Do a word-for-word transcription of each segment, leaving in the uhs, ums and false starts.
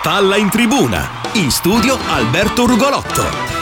Palla in tribuna, in studio Alberto Rugolotto.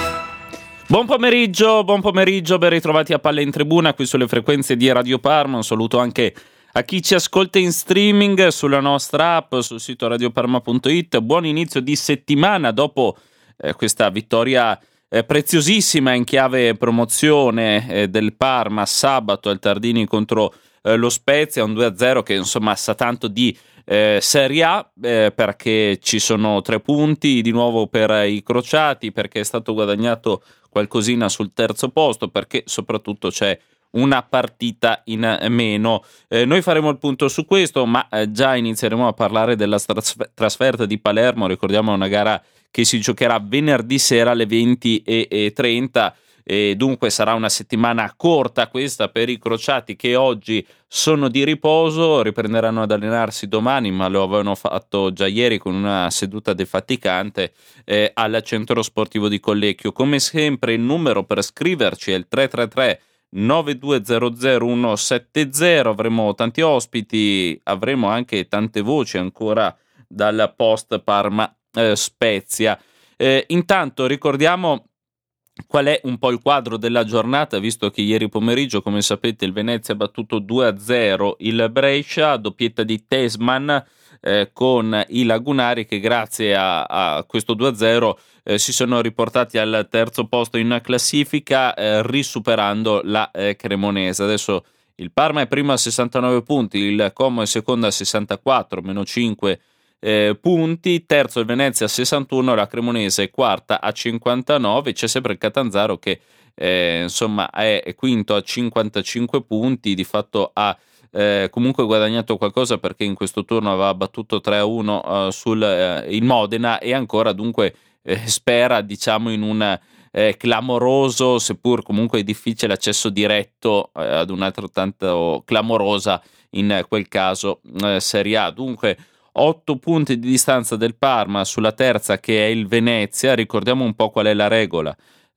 Buon pomeriggio, buon pomeriggio, ben ritrovati a Palla in Tribuna qui sulle frequenze di Radio Parma. Un saluto anche a chi ci ascolta in streaming sulla nostra app, sul sito radioparma punto it. Buon inizio di settimana dopo eh, questa vittoria eh, preziosissima in chiave promozione eh, del Parma sabato al Tardini contro eh, lo Spezia, un due a zero che insomma sa tanto di Eh, Serie A eh, perché ci sono tre punti di nuovo per i crociati, perché è stato guadagnato qualcosina sul terzo posto, perché soprattutto c'è una partita in meno. Eh, noi faremo il punto su questo, ma eh, già inizieremo a parlare della trasfer- trasferta di Palermo. Ricordiamo una gara che si giocherà venerdì sera alle venti e trenta. E dunque sarà una settimana corta questa per i crociati, che oggi sono di riposo, riprenderanno ad allenarsi domani, ma lo avevano fatto già ieri con una seduta defaticante eh, al centro sportivo di Collecchio. Come sempre il numero per scriverci è il tre tre tre nove due zero zero uno sette zero. Avremo tanti ospiti, avremo anche tante voci ancora dal post Parma eh, Spezia. Eh, intanto ricordiamo qual è un po' il quadro della giornata, visto che ieri pomeriggio, come sapete, il Venezia ha battuto due a zero il Brescia, doppietta di Tesman eh, con i lagunari che grazie a, a questo due a zero eh, si sono riportati al terzo posto in classifica, eh, risuperando la eh, Cremonese. Adesso il Parma è primo a sessantanove punti, il Como è secondo a sessantaquattro, meno cinque Eh, punti, terzo il Venezia a sessantuno, la Cremonese è quarta a cinquantanove, c'è sempre il Catanzaro che eh, insomma è quinto a cinquantacinque punti, di fatto ha eh, comunque guadagnato qualcosa perché in questo turno aveva battuto tre a uno uh, sul uh, il Modena e ancora dunque eh, spera diciamo in un eh, clamoroso, seppur comunque difficile, accesso diretto eh, ad un'altrettanto clamorosa in quel caso eh, Serie A. Dunque otto punti di distanza del Parma sulla terza, che è il Venezia. Ricordiamo un po' qual è la regola.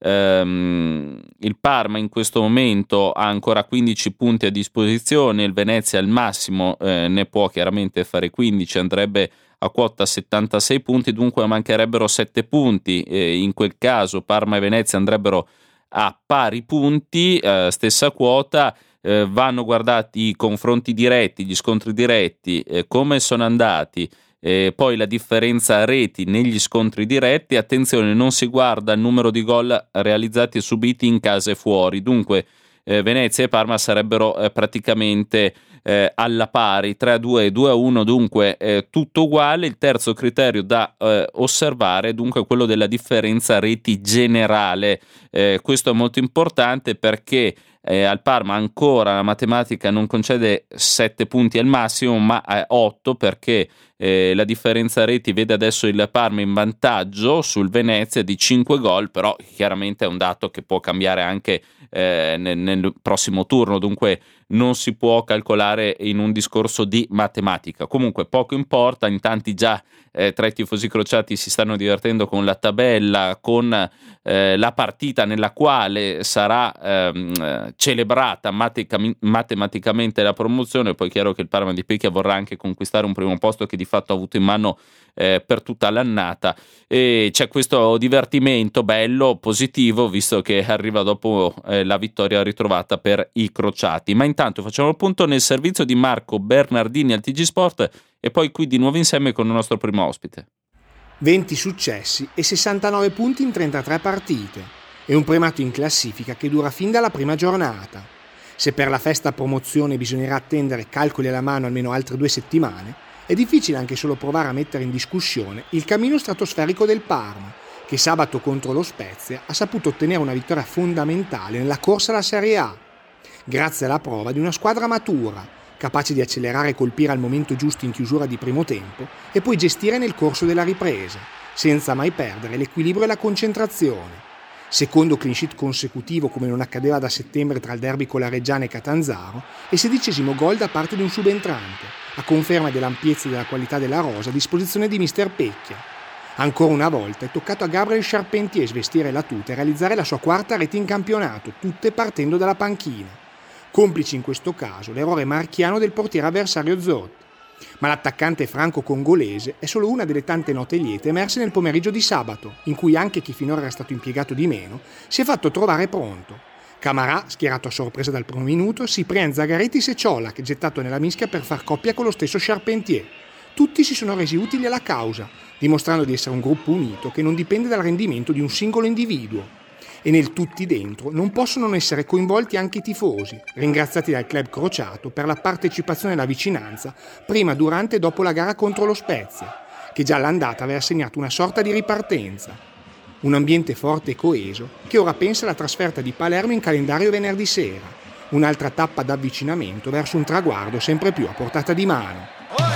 Ehm, il Parma in questo momento ha ancora quindici punti a disposizione, il Venezia al massimo eh, ne può chiaramente fare quindici, andrebbe a quota settantasei punti, dunque mancherebbero sette punti. Eh, in quel caso Parma e Venezia andrebbero a pari punti, eh, stessa quota. Eh, vanno guardati i confronti diretti, gli scontri diretti, eh, come sono andati, eh, poi la differenza reti negli scontri diretti. Attenzione, non si guarda il numero di gol realizzati e subiti in casa e fuori, dunque eh, Venezia e Parma sarebbero eh, praticamente eh, alla pari, tre a due e due a uno, dunque eh, tutto uguale. Il terzo criterio da eh, osservare è dunque quello della differenza reti generale. Eh, questo è molto importante perché Eh, al Parma ancora la matematica non concede sette punti al massimo, ma otto, perché eh, la differenza reti vede adesso il Parma in vantaggio sul Venezia di cinque gol, però chiaramente è un dato che può cambiare anche eh, nel, nel prossimo turno, dunque non si può calcolare in un discorso di matematica. Comunque poco importa, in tanti già eh, tra i tifosi crociati si stanno divertendo con la tabella, con eh, la partita nella quale sarà ehm, celebrata matica- matematicamente la promozione. Poi è chiaro che il Parma di Pecchia vorrà anche conquistare un primo posto che di fatto ha avuto in mano eh, per tutta l'annata, e c'è questo divertimento bello, positivo, visto che arriva dopo eh, la vittoria ritrovata per i crociati. Ma intanto facciamo il punto nel servizio di Marco Bernardini al T G Sport e poi qui di nuovo insieme con il nostro primo ospite. venti successi e sessantanove punti in trentatré partite e un primato in classifica che dura fin dalla prima giornata. Se per la festa promozione bisognerà attendere, calcoli alla mano, almeno altre due settimane, è difficile anche solo provare a mettere in discussione il cammino stratosferico del Parma, che sabato contro lo Spezia ha saputo ottenere una vittoria fondamentale nella corsa alla Serie A, grazie alla prova di una squadra matura, capace di accelerare e colpire al momento giusto in chiusura di primo tempo e poi gestire nel corso della ripresa, senza mai perdere l'equilibrio e la concentrazione. Secondo clean sheet consecutivo come non accadeva da settembre tra il derby con la Reggiana e Catanzaro, e sedicesimo gol da parte di un subentrante, a conferma dell'ampiezza e della qualità della rosa a disposizione di mister Pecchia. Ancora una volta è toccato a Gabriel Charpentier svestire la tuta e realizzare la sua quarta rete in campionato, tutte partendo dalla panchina. Complice in questo caso l'errore marchiano del portiere avversario Zot. Ma l'attaccante franco-congolese è solo una delle tante note liete emerse nel pomeriggio di sabato, in cui anche chi finora era stato impiegato di meno si è fatto trovare pronto. Camarà, schierato a sorpresa dal primo minuto, Cyprien Zagaretis e Ciolak, gettato nella mischia per far coppia con lo stesso Charpentier. Tutti si sono resi utili alla causa, dimostrando di essere un gruppo unito che non dipende dal rendimento di un singolo individuo. E nel tutti dentro non possono non essere coinvolti anche i tifosi, ringraziati dal club crociato per la partecipazione e la vicinanza prima, durante e dopo la gara contro lo Spezia, che già all'andata aveva segnato una sorta di ripartenza. Un ambiente forte e coeso che ora pensa alla trasferta di Palermo in calendario venerdì sera, un'altra tappa d'avvicinamento verso un traguardo sempre più a portata di mano.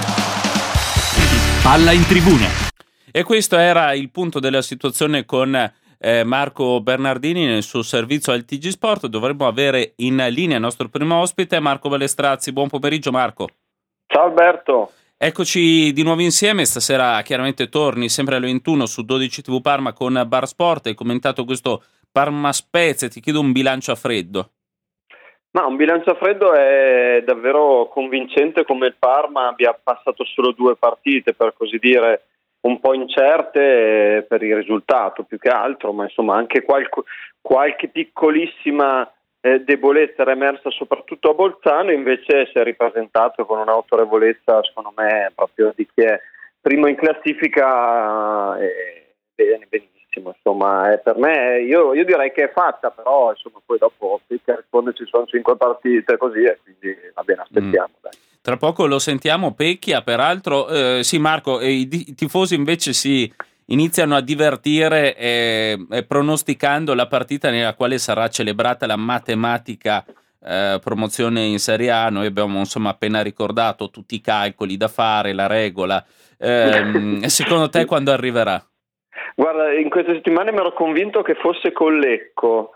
Palla in tribuna. E questo era il punto della situazione con eh, Marco Bernardini nel suo servizio al T G Sport. Dovremmo avere in linea il nostro primo ospite, Marco Balestrazzi. Buon pomeriggio, Marco. Ciao Alberto. Eccoci di nuovo insieme. Stasera chiaramente torni sempre alle ventuno su dodici tivù Parma con Bar Sport. Hai commentato questo Parma Spezia. Ti chiedo un bilancio a freddo. Ma un bilancio a freddo è davvero convincente come il Parma abbia passato solo due partite, per così dire, un po' incerte per il risultato più che altro, ma insomma anche qualche, qualche piccolissima eh, debolezza era emersa soprattutto a Bolzano, invece si è ripresentato con un'autorevolezza secondo me proprio di chi è primo in classifica e bene, benissimo. Insomma, eh, per me io, io direi che è fatta, però insomma poi dopo che risponde ci sono cinque partite così e quindi va bene, aspettiamo. Mm. Dai. Tra poco lo sentiamo. Pecchia, peraltro, eh, sì Marco, eh, i, i tifosi invece si iniziano a divertire eh, eh, pronosticando la partita nella quale sarà celebrata la matematica eh, promozione in Serie A. Noi abbiamo insomma appena ricordato tutti i calcoli da fare, la regola. Eh, secondo te quando arriverà? Guarda, in queste settimane mi ero convinto che fosse con Lecco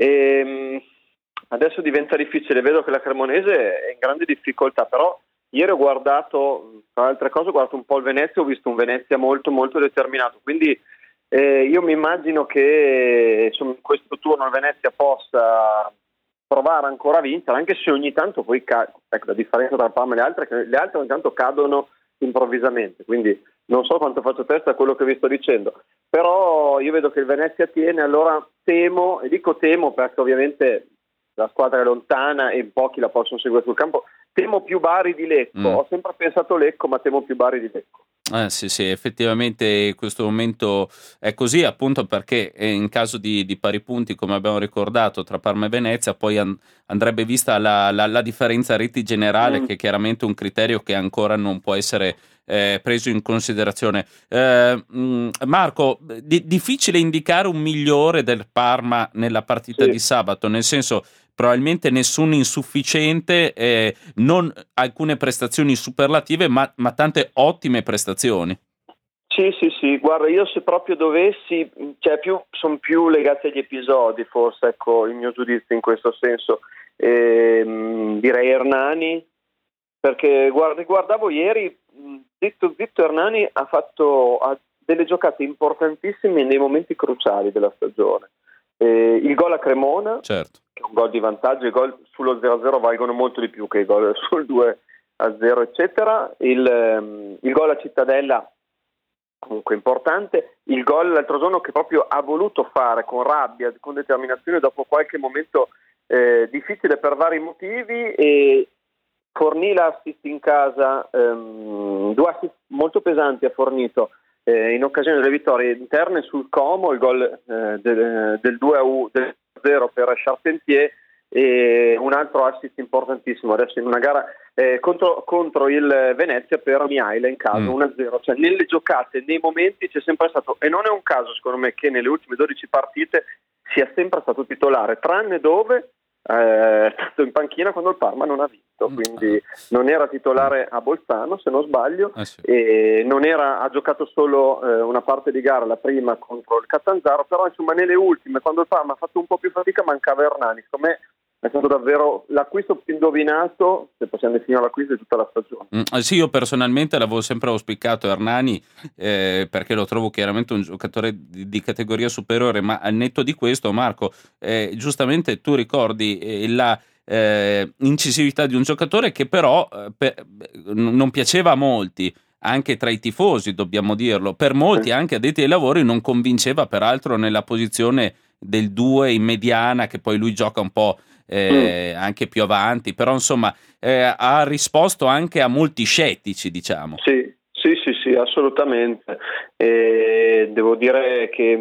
e adesso diventa difficile, vedo che la Cremonese è in grande difficoltà, però ieri ho guardato, tra altre cose, ho guardato un po' il Venezia, ho visto un Venezia molto molto determinato, quindi eh, io mi immagino che insomma, in questo turno il Venezia possa provare ancora a vincere, anche se ogni tanto poi, ca- ecco la differenza tra Parma e le altre, che le altre ogni tanto cadono improvvisamente, quindi non so quanto faccio testa a quello che vi sto dicendo, però io vedo che il Venezia tiene, allora temo, e dico temo perché ovviamente la squadra è lontana e pochi la possono seguire sul campo, temo più Bari di Lecco, mm. ho sempre pensato Lecco ma temo più Bari di Lecco. Eh, sì, sì, effettivamente in questo momento è così, appunto perché in caso di, di pari punti, come abbiamo ricordato, tra Parma e Venezia, poi an- andrebbe vista la, la, la differenza reti generale, mm. che è chiaramente un criterio che ancora non può essere eh, preso in considerazione. Eh, mh, Marco, di- difficile indicare un migliore del Parma nella partita sì. di sabato, nel senso probabilmente nessun insufficiente, eh, non alcune prestazioni superlative, ma, ma tante ottime prestazioni. Sì, sì, sì, guarda, io se proprio dovessi, cioè più sono più legati agli episodi, forse, ecco, il mio giudizio in questo senso. Ehm, direi Hernani, perché guarda, guardavo ieri, zitto zitto Hernani ha fatto ha delle giocate importantissime nei momenti cruciali della stagione. Eh, il gol a Cremona, certo, che è un gol di vantaggio, i gol sullo zero a zero valgono molto di più che i gol sul due a zero eccetera, il, um, il gol a Cittadella comunque importante, il gol l'altro giorno che proprio ha voluto fare con rabbia, con determinazione dopo qualche momento eh, difficile per vari motivi, e fornì l'assist in casa, um, due assist molto pesanti ha fornito Eh, in occasione delle vittorie interne sul Como, il gol eh, del, del due a zero per Charpentier e un altro assist importantissimo adesso in una gara eh, contro, contro il Venezia per Mihaila in casa, mm. uno a zero, cioè nelle giocate, nei momenti c'è sempre stato, e non è un caso secondo me che nelle ultime dodici partite sia sempre stato titolare, tranne dove è eh, stato in panchina quando il Parma non ha vinto, quindi non era titolare a Bolzano se non sbaglio, eh sì. e non era, ha giocato solo eh, una parte di gara, la prima contro il Catanzaro, però insomma nelle ultime quando il Parma ha fatto un po' più fatica mancava Hernani. Secondo me è stato davvero l'acquisto più indovinato, se possiamo definire l'acquisto, di tutta la stagione. Mm, sì, io personalmente l'avevo sempre auspicato Hernani eh, perché lo trovo chiaramente un giocatore di, di categoria superiore, ma al netto di questo, Marco, eh, giustamente tu ricordi eh, la eh, incisività di un giocatore che però eh, per, non piaceva a molti, anche tra i tifosi, dobbiamo dirlo. Per molti, anche addetti ai lavori, non convinceva peraltro nella posizione del due in mediana, che poi lui gioca un po' eh, mm. anche più avanti, però insomma eh, ha risposto anche a molti scettici, diciamo. Sì, sì, sì, sì, assolutamente. E devo dire che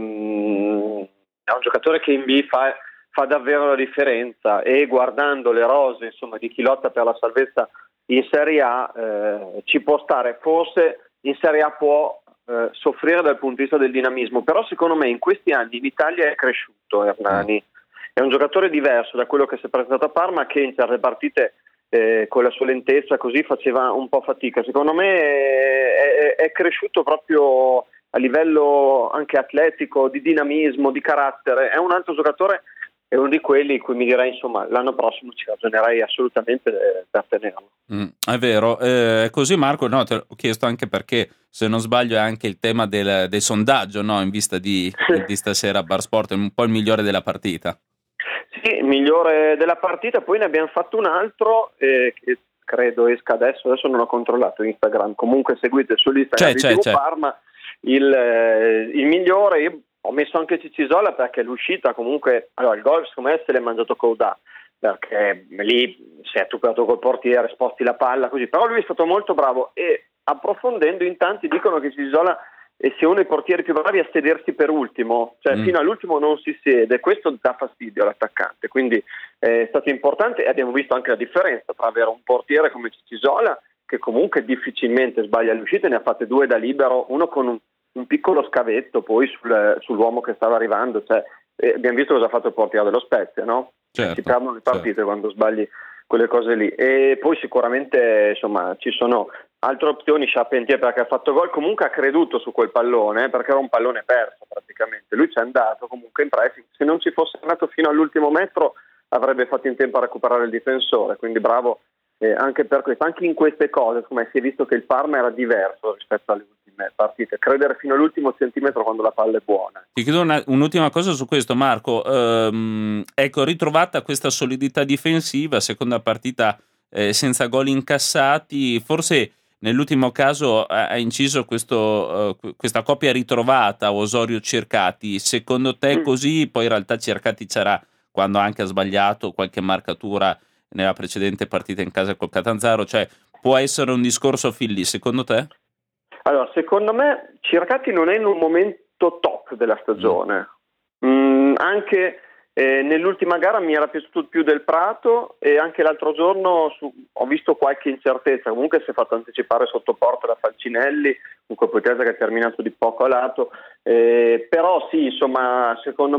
mh, è un giocatore che in B fa, fa davvero la differenza, e guardando le rose, insomma, di chi lotta per la salvezza in Serie A, eh, ci può stare. Forse in Serie A può eh, soffrire dal punto di vista del dinamismo, però secondo me in questi anni in Italia è cresciuto Hernani. È un giocatore diverso da quello che si è presentato a Parma, che in certe partite eh, con la sua lentezza così faceva un po' fatica. Secondo me è, è, è cresciuto proprio a livello anche atletico, di dinamismo, di carattere. È un altro giocatore, è uno di quelli cui mi direi, insomma, l'anno prossimo ci ragionerei assolutamente per tenerlo. Mm, è vero, è eh, così Marco, no, te l'ho chiesto anche perché, se non sbaglio, è anche il tema del, del sondaggio, no, in vista di, di stasera a Bar Sport, è un po' il migliore della partita. Sì, migliore della partita. Poi ne abbiamo fatto un altro eh, che credo esca adesso, adesso non ho controllato Instagram, comunque seguite sull'Instagram c'è, di c'è, c'è. Parma, il, eh, il migliore. Io ho messo anche Cicisola perché l'uscita comunque, allora il gol secondo me se l'è mangiato Coudà, perché lì si è toccato col portiere, sposti la palla così, però lui è stato molto bravo, e approfondendo in tanti dicono che Cicisola sia uno dei portieri più bravi a sedersi per ultimo, cioè mm. fino all'ultimo non si siede, questo dà fastidio all'attaccante, quindi è stato importante, e abbiamo visto anche la differenza tra avere un portiere come Cicisola, che comunque difficilmente sbaglia le uscite, ne ha fatte due da libero, uno con un, un piccolo scavetto poi sul, sull'uomo che stava arrivando, cioè eh, abbiamo visto cosa ha fatto il portiere dello Spezia, no? Certo, si perdono le partite certo. quando sbagli quelle cose lì. E poi sicuramente insomma ci sono altre opzioni, Charpentier perché ha fatto gol, comunque ha creduto su quel pallone, eh, perché era un pallone perso praticamente, lui ci è andato comunque in pressing, se non ci fosse andato fino all'ultimo metro avrebbe fatto in tempo a recuperare il difensore, quindi bravo eh, anche per questo. Anche in queste cose come si è visto che il Parma era diverso rispetto alle ultime partite, credere fino all'ultimo centimetro quando la palla è buona. Ti chiedo una, un'ultima cosa su questo, Marco. Ehm, ecco, ritrovata questa solidità difensiva, seconda partita eh, senza gol incassati, forse nell'ultimo caso ha inciso questo, uh, questa coppia ritrovata, Osorio-Cercati. Secondo te mm. così? Poi in realtà Cercati c'era quando anche ha sbagliato qualche marcatura nella precedente partita in casa col Catanzaro, cioè può essere un discorso fin lì, secondo te? Allora, secondo me Cercati non è in un momento top della stagione, mm. Mm, anche Eh, nell'ultima gara mi era piaciuto più del Prato, e anche l'altro giorno su, ho visto qualche incertezza, comunque si è fatto anticipare sotto porta da Falcinelli, un colpo che è terminato di poco a lato, eh, però sì, insomma, secondo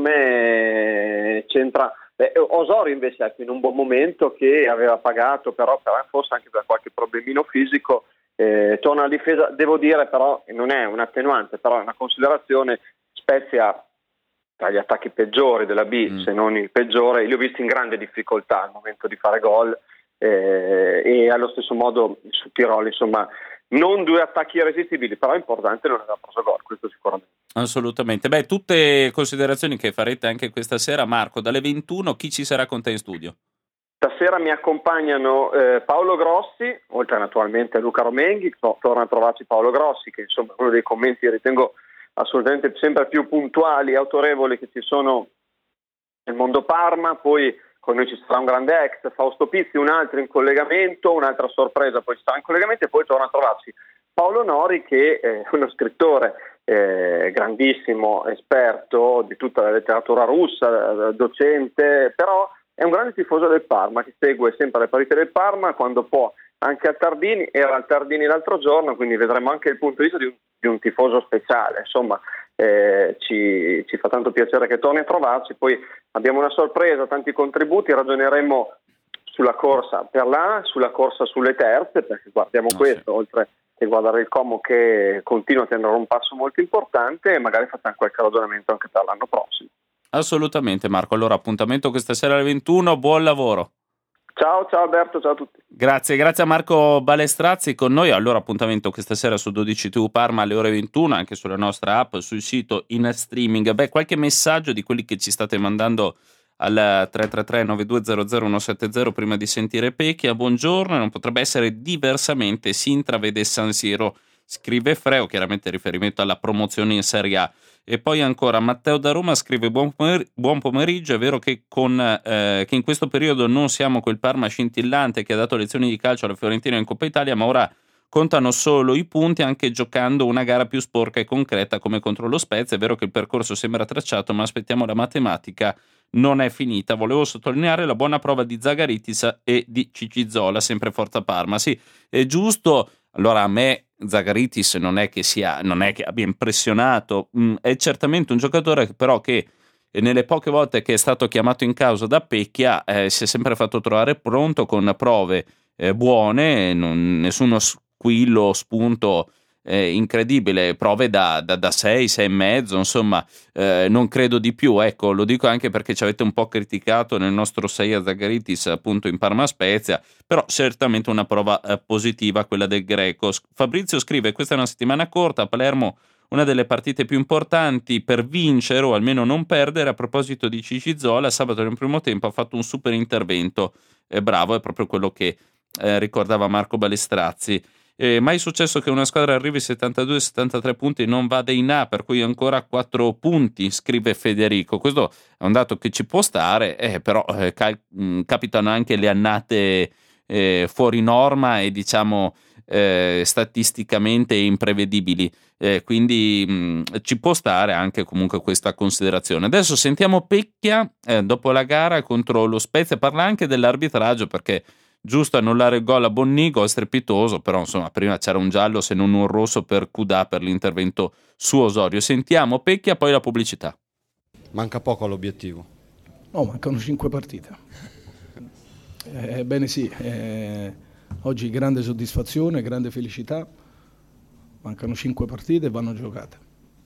me c'entra. Eh, Osorio invece è in un buon momento, che aveva pagato, però, però forse anche per qualche problemino fisico, eh, torna alla difesa, devo dire però, non è un attenuante, però è una considerazione, Spezia tra gli attacchi peggiori della B, mm. se non il peggiore, li ho visti in grande difficoltà al momento di fare gol, eh, e allo stesso modo su Tiroli, insomma, non due attacchi irresistibili, però è importante non aver preso gol, questo sicuramente. Assolutamente. Beh, tutte considerazioni che farete anche questa sera. Marco, dalle ventuno chi ci sarà con te in studio? Stasera mi accompagnano eh, Paolo Grossi, oltre naturalmente a Luca Romenghi, no, torna a trovarci Paolo Grossi, che insomma è uno dei commenti ritengo assolutamente sempre più puntuali e autorevoli che ci sono nel mondo Parma. Poi con noi ci sarà un grande ex, Fausto Pizzi, un altro in collegamento, un'altra sorpresa poi ci sarà in collegamento, e poi torna a trovarci Paolo Nori, che è uno scrittore eh, grandissimo, esperto di tutta la letteratura russa, docente, però è un grande tifoso del Parma, che segue sempre le partite del Parma quando può, anche al Tardini, era al Tardini l'altro giorno, quindi vedremo anche il punto di vista di un, di un tifoso speciale, insomma eh, ci, ci fa tanto piacere che torni a trovarci. Poi abbiamo una sorpresa, tanti contributi, ragioneremo sulla corsa per l'A, sulla corsa sulle terze, perché guardiamo oh, questo, sì. oltre che guardare il Como che continua a tenere un passo molto importante, e magari facciamo qualche ragionamento anche per l'anno prossimo. Assolutamente Marco, allora appuntamento questa sera alle ventuno, buon lavoro. Ciao, ciao Alberto, ciao a tutti. Grazie, grazie a Marco Balestrazzi con noi. Allora appuntamento questa sera su dodici tivù Parma alle ore ventuno, anche sulla nostra app, sul sito in streaming. Beh, qualche messaggio di quelli che ci state mandando al tre tre tre nove due zero zero uno sette zero prima di sentire Pecchia. Buongiorno, non potrebbe essere diversamente, si intravede San Siro, scrive Freo, chiaramente riferimento alla promozione in Serie A. E poi ancora Matteo da Roma scrive buon, pomer- buon pomeriggio, è vero che, con, eh, che in questo periodo non siamo quel Parma scintillante che ha dato lezioni di calcio alla Fiorentina in Coppa Italia, ma ora contano solo i punti anche giocando una gara più sporca e concreta come contro lo Spezia. È vero che il percorso sembra tracciato, ma aspettiamo la matematica, non è finita. Volevo sottolineare la buona prova di Zagaritis e di Cicizola, sempre Forza Parma. Sì, è giusto. Allora, a me Zagaritis non è che sia, non è che abbia impressionato, mm, è certamente un giocatore però che nelle poche volte che è stato chiamato in causa da Pecchia eh, si è sempre fatto trovare pronto con prove eh, buone, non, nessuno squillo, spunto eh, incredibile, prove da, da, da sei, sei e mezzo, insomma eh, non credo di più, ecco, lo dico anche perché ci avete un po' criticato nel nostro sei a Zagaritis appunto in Parma Spezia, però certamente una prova eh, positiva quella del greco. Fabrizio scrive: questa è una settimana corta, a Palermo una delle partite più importanti per vincere o almeno non perdere. A proposito di Cicizola, sabato nel primo tempo ha fatto un super intervento, eh, bravo, è proprio quello che eh, ricordava Marco Balestrazzi. Eh, mai successo che una squadra arrivi a settantadue settantatré punti e non vada in A, per cui ancora quattro punti, scrive Federico. Questo è un dato che ci può stare, eh, però eh, ca- mh, capitano anche le annate eh, fuori norma e diciamo eh, statisticamente imprevedibili, eh, quindi mh, ci può stare anche comunque questa considerazione. Adesso sentiamo Pecchia eh, dopo la gara contro lo Spezia, parla anche dell'arbitraggio perché giusto annullare il gol a Bonnigo, è strepitoso, però insomma prima c'era un giallo se non un rosso per Cudà per l'intervento su Osorio. Sentiamo Pecchia, poi la pubblicità. Manca poco all'obiettivo. No, mancano cinque partite. Ebbene sì, eh, oggi grande soddisfazione, grande felicità, mancano cinque partite e vanno giocate.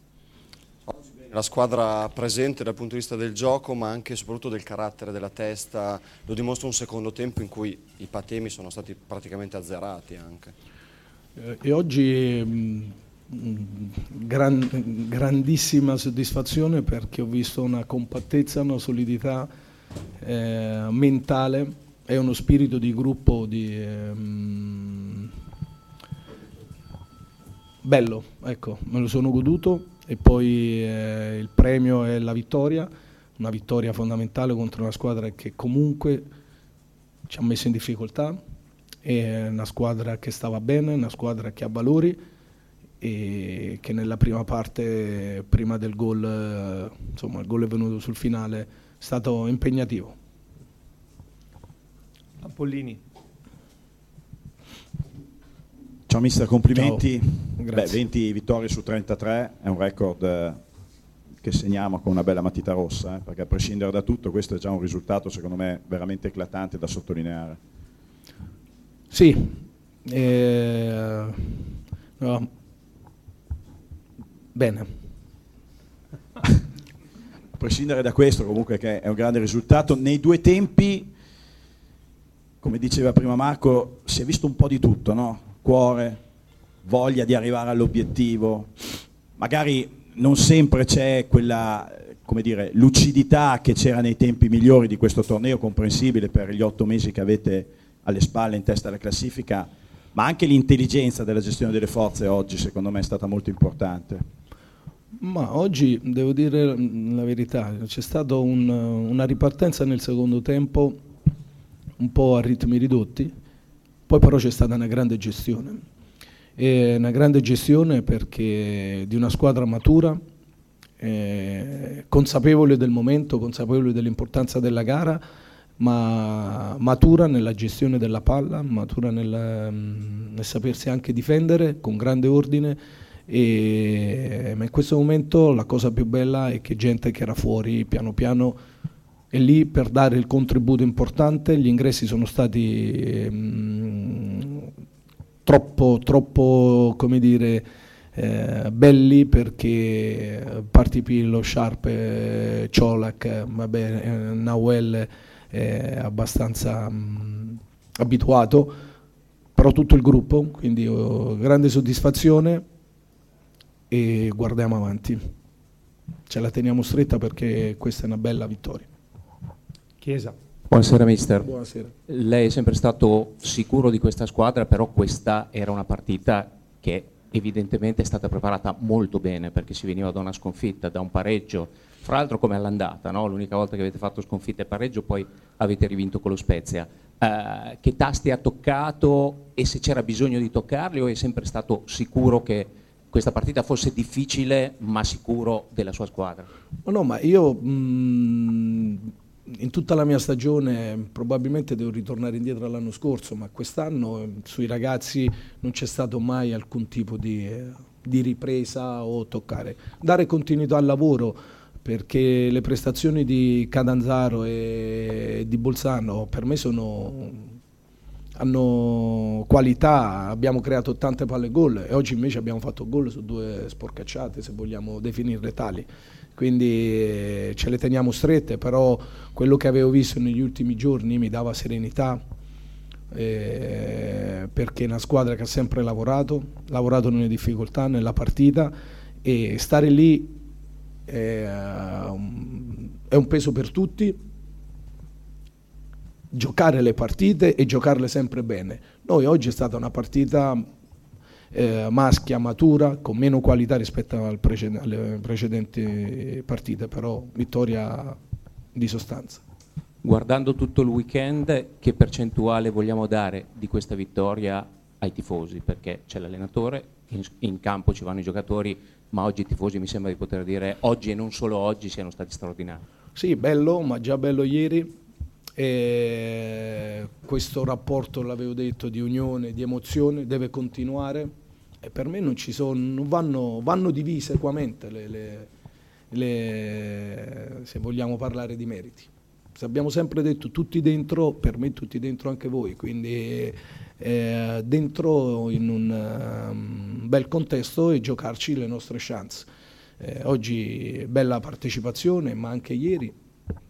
La squadra presente dal punto di vista del gioco, ma anche e soprattutto del carattere, della testa, lo dimostra un secondo tempo in cui i patemi sono stati praticamente azzerati anche. Eh, e oggi mh, gran, grandissima soddisfazione perché ho visto una compattezza, una solidità eh, mentale e uno spirito di gruppo di, ehm, bello, ecco, me lo sono goduto. E poi eh, il premio è la vittoria, una vittoria fondamentale contro una squadra che comunque ci ha messo in difficoltà, è una squadra che stava bene, una squadra che ha valori e che nella prima parte, prima del gol, eh, insomma il gol è venuto sul finale, è stato impegnativo. Ampollini. Ciao mister, complimenti. Beh, venti vittorie su trentatré è un record eh, che segniamo con una bella matita rossa, eh, perché a prescindere da tutto questo è già un risultato secondo me veramente eclatante da sottolineare. Sì, eh, no. Bene. A prescindere da questo comunque che è un grande risultato, nei due tempi, come diceva prima Marco, si è visto un po' di tutto, no? Cuore, voglia di arrivare all'obiettivo, magari non sempre c'è quella, come dire, lucidità che c'era nei tempi migliori di questo torneo, comprensibile per gli otto mesi che avete alle spalle in testa alla classifica, ma anche l'intelligenza della gestione delle forze oggi secondo me è stata molto importante. Ma oggi devo dire la verità, c'è stata un, una ripartenza nel secondo tempo un po' a ritmi ridotti. Poi però c'è stata una grande gestione, e una grande gestione perché di una squadra matura, eh, consapevole del momento, consapevole dell'importanza della gara, ma matura nella gestione della palla, matura nel, nel sapersi anche difendere con grande ordine, e, ma in questo momento la cosa più bella è che gente che era fuori piano piano è lì per dare il contributo importante. Gli ingressi sono stati mh, troppo, troppo come dire, eh, belli perché Partipillo, Sciarpe, Ciolac, vabbè, eh, Nahuel è abbastanza mh, abituato, però tutto il gruppo, quindi oh, grande soddisfazione e guardiamo avanti. Ce la teniamo stretta perché questa è una bella vittoria. Chiesa. Buonasera mister. Buonasera. Lei è sempre stato sicuro di questa squadra, però questa era una partita che evidentemente è stata preparata molto bene, perché si veniva da una sconfitta, da un pareggio, fra l'altro come all'andata, no? L'unica volta che avete fatto sconfitta e pareggio, poi avete rivinto con lo Spezia. Uh, che tasti ha toccato e se c'era bisogno di toccarli, o è sempre stato sicuro che questa partita fosse difficile ma sicuro della sua squadra? No, no, ma io mh, in tutta la mia stagione probabilmente devo ritornare indietro all'anno scorso, ma quest'anno eh, sui ragazzi non c'è stato mai alcun tipo di, eh, di ripresa o toccare. Dare continuità al lavoro, perché le prestazioni di Catanzaro e di Bolzano per me sono, hanno qualità, abbiamo creato tante palle gol e oggi invece abbiamo fatto gol su due sporcacciate, se vogliamo definirle tali. Quindi eh, ce le teniamo strette, però quello che avevo visto negli ultimi giorni mi dava serenità, eh, perché è una squadra che ha sempre lavorato, lavorato nelle difficoltà, nella partita, e stare lì è, um, è un peso per tutti. Giocare le partite e giocarle sempre bene. Noi oggi è stata una partita Eh, maschia, matura, con meno qualità rispetto al preced- alle precedenti partite, però vittoria di sostanza. Guardando tutto il weekend, che percentuale vogliamo dare di questa vittoria ai tifosi? Perché c'è l'allenatore, in, in campo ci vanno i giocatori, ma oggi i tifosi mi sembra di poter dire oggi e non solo oggi siano stati straordinari. Sì, bello, ma già bello ieri. E questo rapporto, l'avevo detto, di unione, di emozione deve continuare, e per me non ci sono, non vanno, vanno divise equamente le, le, le, se vogliamo parlare di meriti. Se abbiamo sempre detto tutti dentro, per me tutti dentro anche voi, quindi eh, dentro in un um, bel contesto e giocarci le nostre chance. Eh, oggi bella partecipazione, ma anche ieri.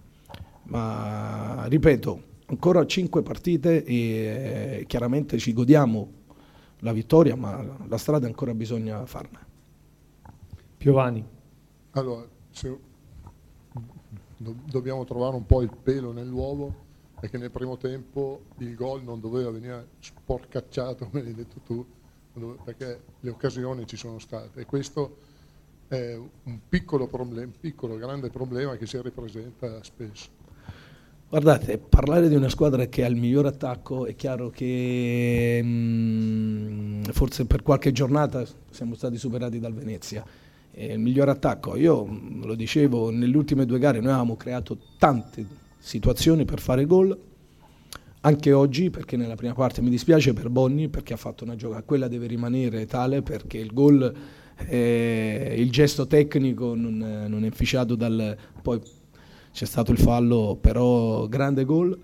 Ma ripeto, ancora cinque partite e eh, chiaramente ci godiamo la vittoria, ma la strada ancora bisogna farne. Piovani. Allora, se do- dobbiamo trovare un po' il pelo nell'uovo, perché nel primo tempo il gol non doveva venire sporcacciato, come hai detto tu, perché le occasioni ci sono state, e questo è un piccolo problema, piccolo grande problema che si ripresenta spesso. Guardate, parlare di una squadra che ha il miglior attacco, è chiaro che mh, forse per qualche giornata siamo stati superati dal Venezia. È il miglior attacco, io lo dicevo, nelle ultime due gare noi avevamo creato tante situazioni per fare gol, anche oggi, perché nella prima parte mi dispiace per Bonni, perché ha fatto una giocata, quella deve rimanere tale, perché il gol, eh, il gesto tecnico non, non è inficiato dal... poi c'è stato il fallo, però grande gol,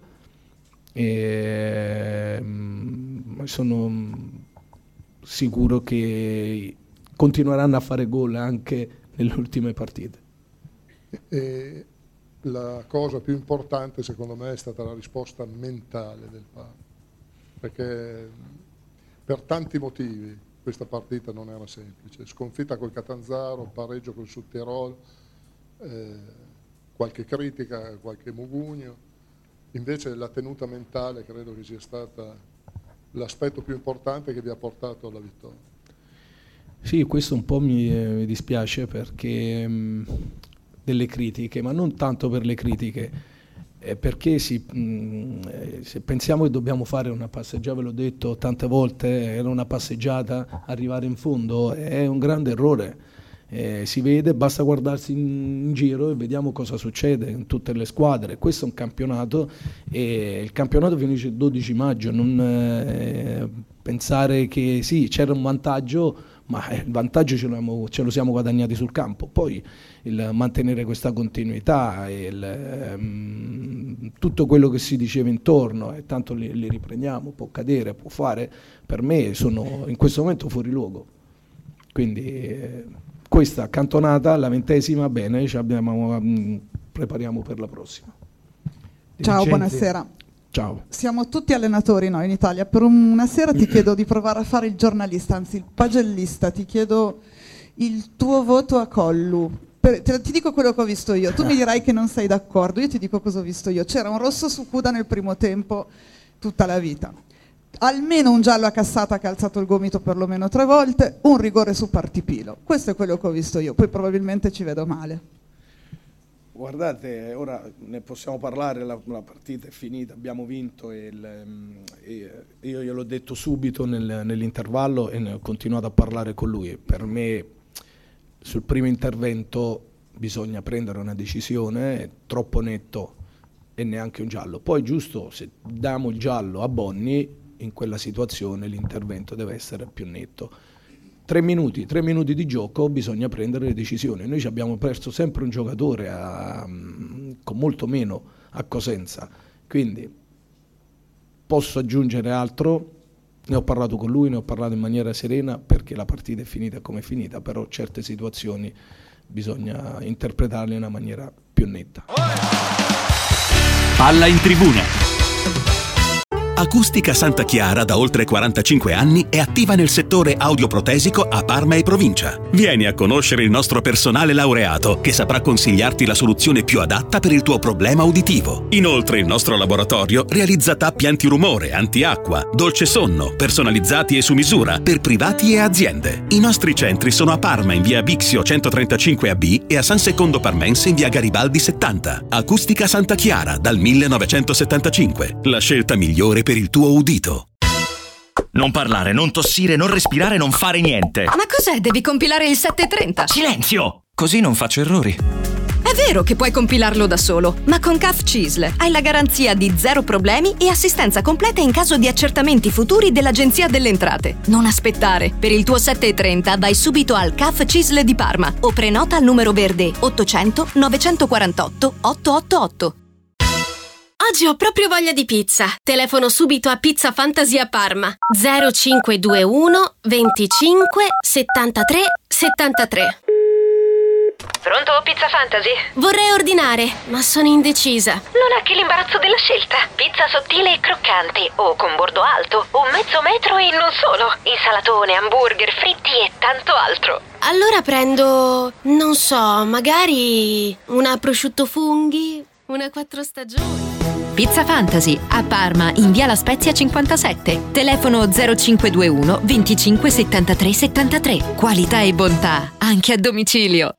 e mh, sono sicuro che continueranno a fare gol anche nelle ultime partite. E la cosa più importante secondo me è stata la risposta mentale del Parma, perché per tanti motivi questa partita non era semplice, sconfitta col Catanzaro, pareggio col Südtirol, eh, qualche critica, qualche mugugno, invece la tenuta mentale credo che sia stata l'aspetto più importante che vi ha portato alla vittoria. Sì, questo un po' mi, eh, mi dispiace, perché mh, delle critiche, ma non tanto per le critiche, eh, perché si, mh, eh, se pensiamo che dobbiamo fare una passeggiata, ve l'ho detto tante volte, era una passeggiata, arrivare in fondo è un grande errore. Eh, si vede, basta guardarsi in, in giro e vediamo cosa succede in tutte le squadre. Questo è un campionato e il campionato finisce il dodici maggio, non eh, pensare che sì, c'era un vantaggio, ma il vantaggio ce, ce lo siamo guadagnati sul campo. Poi il mantenere questa continuità, il, ehm, tutto quello che si diceva intorno, e tanto li, li riprendiamo, può cadere, può fare, per me sono in questo momento fuori luogo. Quindi eh, questa cantonata, la ventesima, bene, ci abbiamo, mh, prepariamo per la prossima. Ciao, buonasera. Ciao. Siamo tutti allenatori noi in Italia. Per una sera ti chiedo di provare a fare il giornalista, anzi il pagellista. Ti chiedo il tuo voto a Collu. per, te, ti dico quello che ho visto io. Tu mi dirai che non sei d'accordo, io ti dico cosa ho visto io. C'era un rosso su Cuda nel primo tempo tutta la vita. Almeno un giallo a Cassata che ha alzato il gomito perlomeno tre volte, un rigore su Partipilo. Questo è quello che ho visto io, poi probabilmente ci vedo male. Guardate, ora ne possiamo parlare, la, la partita è finita, abbiamo vinto e, il, e io gliel'ho detto subito nel, nell'intervallo e ne ho continuato a parlare con lui. Per me sul primo intervento bisogna prendere una decisione, è troppo netto e neanche un giallo. Poi giusto, se diamo il giallo a Bonni, in quella situazione l'intervento deve essere più netto. Tre minuti, tre minuti di gioco, bisogna prendere le decisioni. Noi ci abbiamo perso sempre un giocatore a, con molto meno a Cosenza, quindi posso aggiungere altro, ne ho parlato con lui, ne ho parlato in maniera serena perché la partita è finita come è finita, però certe situazioni bisogna interpretarle in una maniera più netta. Palla in tribuna. Acustica Santa Chiara da oltre quarantacinque anni è attiva nel settore audioprotesico a Parma e provincia. Vieni a conoscere il nostro personale laureato che saprà consigliarti la soluzione più adatta per il tuo problema uditivo. Inoltre il nostro laboratorio realizza tappi antirumore, antiacqua, dolce sonno, personalizzati e su misura per privati e aziende. I nostri centri sono a Parma in via Bixio centotrentacinque A B e a San Secondo Parmense in via Garibaldi settanta. Acustica Santa Chiara dal millenovecentosettantacinque. La scelta migliore per il tuo udito. Non parlare, non tossire, non respirare, non fare niente. Ma cos'è? Devi compilare il settecentotrenta. Silenzio! Così non faccio errori. È vero che puoi compilarlo da solo, ma con C A F C I S L hai la garanzia di zero problemi e assistenza completa in caso di accertamenti futuri dell'Agenzia delle Entrate. Non aspettare. Per il tuo settecentotrenta vai subito al C A F C I S L di Parma o prenota al numero verde ottocento novecentoquarantotto ottocentottantotto. Oggi ho proprio voglia di pizza. Telefono subito a Pizza Fantasy a Parma. zero cinque due uno venticinque settantatré settantatré. Pronto, Pizza Fantasy? Vorrei ordinare, ma sono indecisa. Non ha che l'imbarazzo della scelta. Pizza sottile e croccante, o con bordo alto, o mezzo metro e non solo. Insalatone, hamburger, fritti e tanto altro. Allora prendo, non so, magari una prosciutto funghi, una quattro stagioni. Pizza Fantasy a Parma in via La Spezia cinquantasette. Telefono zero cinque due uno venticinque settantatré settantatré. Qualità e bontà anche a domicilio.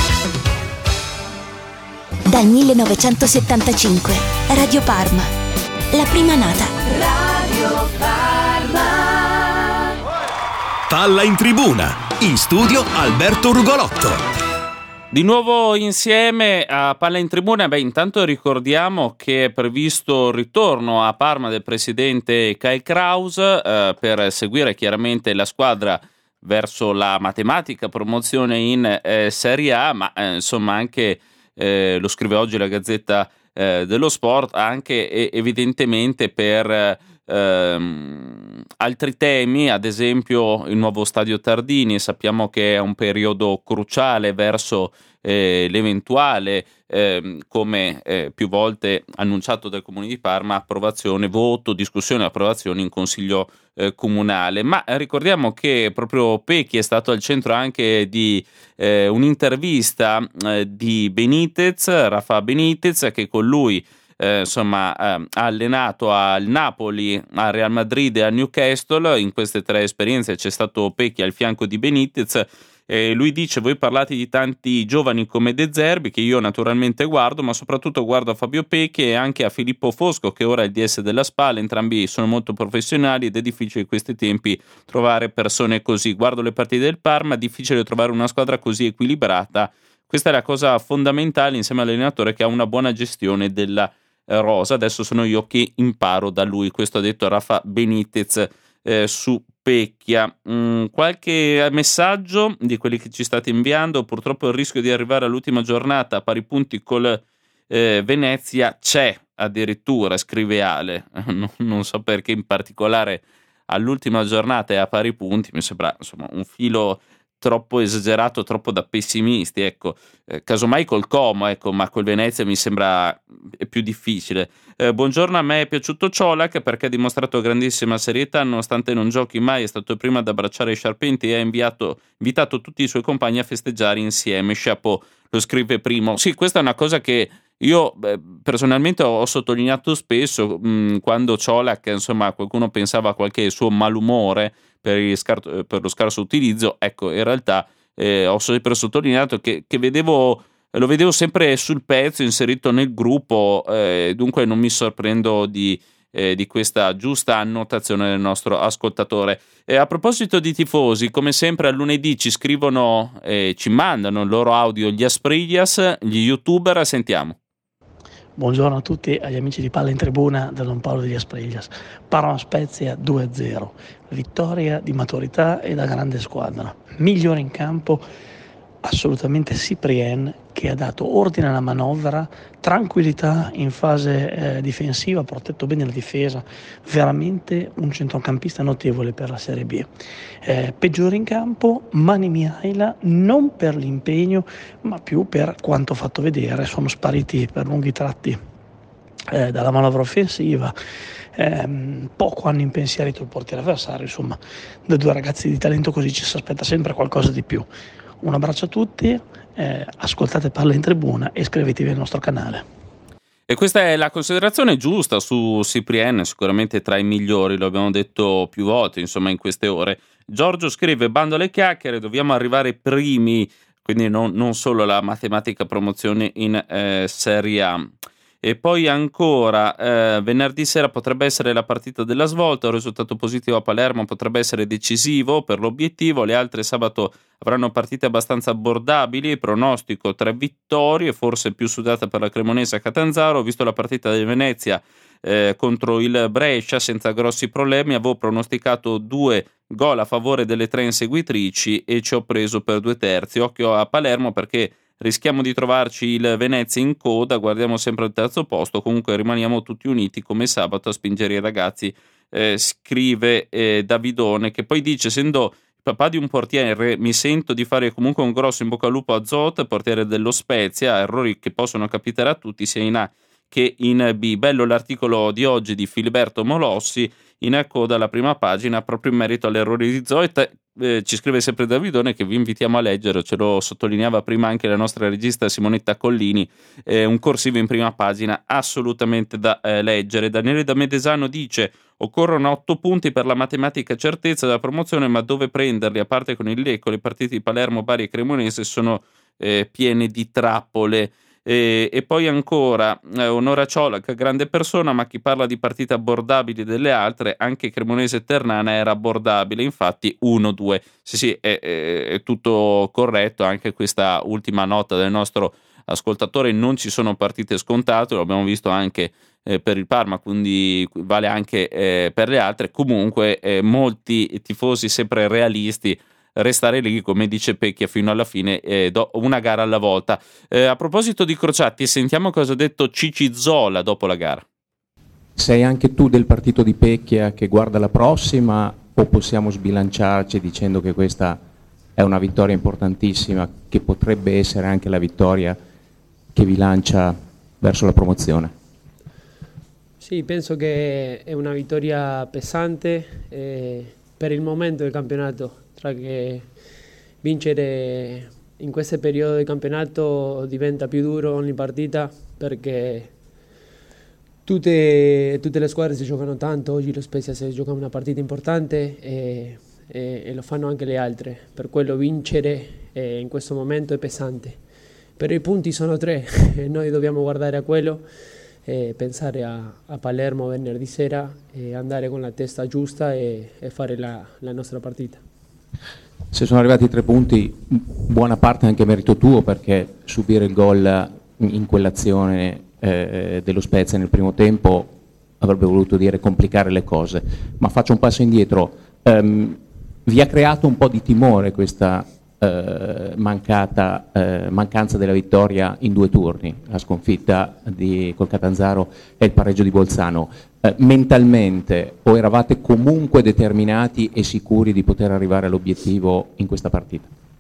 Dal millenovecentosettantacinque Radio Parma, la prima nata. Radio Parma. Palla in tribuna. In studio Alberto Rugolotto. Di nuovo insieme a Palla in Tribuna. Beh, intanto ricordiamo che è previsto il ritorno a Parma del presidente Kai Kraus eh, per seguire chiaramente la squadra verso la matematica promozione in eh, Serie A, ma eh, insomma anche, eh, lo scrive oggi la Gazzetta eh, dello Sport, anche e- evidentemente per ehm, altri temi, ad esempio il nuovo stadio Tardini. Sappiamo che è un periodo cruciale verso eh, l'eventuale, eh, come eh, più volte annunciato dal Comune di Parma, approvazione, voto, discussione e approvazione in Consiglio eh, Comunale. Ma eh, ricordiamo che proprio Pecchi è stato al centro anche di eh, un'intervista eh, di Benitez, Rafa Benitez, che con lui Eh, insomma eh, ha allenato al Napoli, al Real Madrid e al Newcastle. In queste tre esperienze c'è stato Pecchi al fianco di Benitez. Eh, lui dice: voi parlate di tanti giovani come De Zerbi, che io naturalmente guardo, ma soprattutto guardo a Fabio Pecchi e anche a Filippo Fosco, che ora è il D S della Spal. Entrambi sono molto professionali ed è difficile in questi tempi trovare persone così. Guardo le partite del Parma, è difficile trovare una squadra così equilibrata. Questa è la cosa fondamentale, insieme all'allenatore che ha una buona gestione della rosa. Adesso sono io che imparo da lui. Questo ha detto Rafa Benitez eh, su Pecchia. Mm, qualche messaggio di quelli che ci state inviando. Purtroppo il rischio di arrivare all'ultima giornata a pari punti col eh, Venezia c'è addirittura, scrive Ale. non, non so perché in particolare all'ultima giornata e a pari punti, mi sembra insomma un filo troppo esagerato, troppo da pessimisti, ecco. Eh, casomai col Como, ecco, ma col Venezia mi sembra è più difficile. Eh, buongiorno, a me è piaciuto Colak perché ha dimostrato grandissima serietà, nonostante non giochi mai, è stato il primo ad abbracciare i Sciarpenti e ha inviato, invitato tutti i suoi compagni a festeggiare insieme. Chapeau, lo scrive Primo. Sì, questa è una cosa che io beh, personalmente ho sottolineato spesso mh, quando Colak, insomma, qualcuno pensava a qualche suo malumore per, il scar- per lo scarso utilizzo, ecco, in realtà eh, ho sempre sottolineato che, che vedevo, lo vedevo sempre sul pezzo, inserito nel gruppo, eh, dunque non mi sorprendo di, eh, di questa giusta annotazione del nostro ascoltatore. E a proposito di tifosi, come sempre a lunedì ci scrivono e eh, ci mandano il loro audio gli Aspriglias, gli youtuber, sentiamo. Buongiorno a tutti, agli amici di Palla in Tribuna da Don Paolo degli Aspriglias. Parma Spezia due a zero, vittoria di maturità e da grande squadra. Migliore in campo assolutamente Cyprien, che ha dato ordine alla manovra, tranquillità in fase eh, difensiva, ha protetto bene la difesa, veramente un centrocampista notevole per la Serie B. Eh, peggiore in campo Mani Mihaila, non per l'impegno ma più per quanto fatto vedere, sono spariti per lunghi tratti eh, dalla manovra offensiva. Eh, poco hanno impensierito il portiere avversario, insomma da due ragazzi di talento così ci si aspetta sempre qualcosa di più. Un abbraccio a tutti, eh, ascoltate Parla in Tribuna e iscrivetevi al nostro canale. E questa è la considerazione giusta su Cyprien, sicuramente tra i migliori, lo abbiamo detto più volte, insomma, in queste ore. Giorgio scrive: bando alle chiacchiere, dobbiamo arrivare primi, quindi non, non solo la matematica promozione in eh, Serie A. E poi ancora, eh, venerdì sera potrebbe essere la partita della svolta, un risultato positivo a Palermo potrebbe essere decisivo per l'obiettivo, le altre sabato avranno partite abbastanza abbordabili, pronostico tre vittorie, forse più sudata per la Cremonese a Catanzaro. Ho visto la partita del Venezia eh, contro il Brescia senza grossi problemi, avevo pronosticato due gol a favore delle tre inseguitrici e ci ho preso per due terzi. Occhio a Palermo perché rischiamo di trovarci il Venezia in coda, guardiamo sempre al terzo posto, comunque rimaniamo tutti uniti come sabato a spingere i ragazzi, eh, scrive eh, Davidone, che poi dice: essendo il papà di un portiere mi sento di fare comunque un grosso in bocca al lupo a Zot, portiere dello Spezia, errori che possono capitare a tutti sia in A che in B. Bello l'articolo di oggi di Filiberto Molossi in coda alla prima pagina proprio in merito all'errore di Zoet. Eh, ci scrive sempre Davidone che vi invitiamo a leggere, ce lo sottolineava prima anche la nostra regista Simonetta Collini, eh, un corsivo in prima pagina assolutamente da eh, leggere. Daniele da Medesano dice: occorrono otto punti per la matematica certezza della promozione, ma dove prenderli? A parte con il Lecco, le partite di Palermo, Bari e Cremonese sono eh, piene di trappole. E, e poi ancora eh, onore a Colak, grande persona, ma chi parla di partite abbordabili delle altre, anche Cremonese e Ternana era abbordabile, infatti uno due. Sì sì, è, è, è tutto corretto, anche questa ultima nota del nostro ascoltatore, non ci sono partite scontate, lo abbiamo visto anche eh, per il Parma, quindi vale anche eh, per le altre. Comunque eh, molti tifosi sempre realisti, restare lì, come dice Pecchia, fino alla fine, eh, do una gara alla volta. Eh, a proposito di Crociatti, sentiamo cosa ha detto Cici Zola dopo la gara. Sei anche tu del partito di Pecchia che guarda la prossima, o possiamo sbilanciarci dicendo che questa è una vittoria importantissima, che potrebbe essere anche la vittoria che vi lancia verso la promozione? Sì, penso che è una vittoria pesante eh, per il momento del campionato, tra che vincere in questo periodo del campionato diventa più duro ogni partita, perché tutte, tutte le squadre si giocano tanto. Oggi lo Spezia si gioca una partita importante e, e, e lo fanno anche le altre, per quello vincere eh, in questo momento è pesante, però i punti sono tre e noi dobbiamo guardare a quello, e pensare a, a Palermo venerdì sera e andare con la testa giusta e, e fare la, la nostra partita. Se sono arrivati tre punti, buona parte anche merito tuo, perché subire il gol in quell'azione eh, dello Spezia nel primo tempo avrebbe voluto dire complicare le cose. Ma faccio un passo indietro, um, vi ha creato un po' di timore questa eh, mancata, eh, mancanza della vittoria in due turni, la sconfitta di, col Catanzaro e il pareggio di Bolzano. Eh, mentalmente o eravate comunque determinati e sicuri di poter arrivare all'obiettivo in questa partita?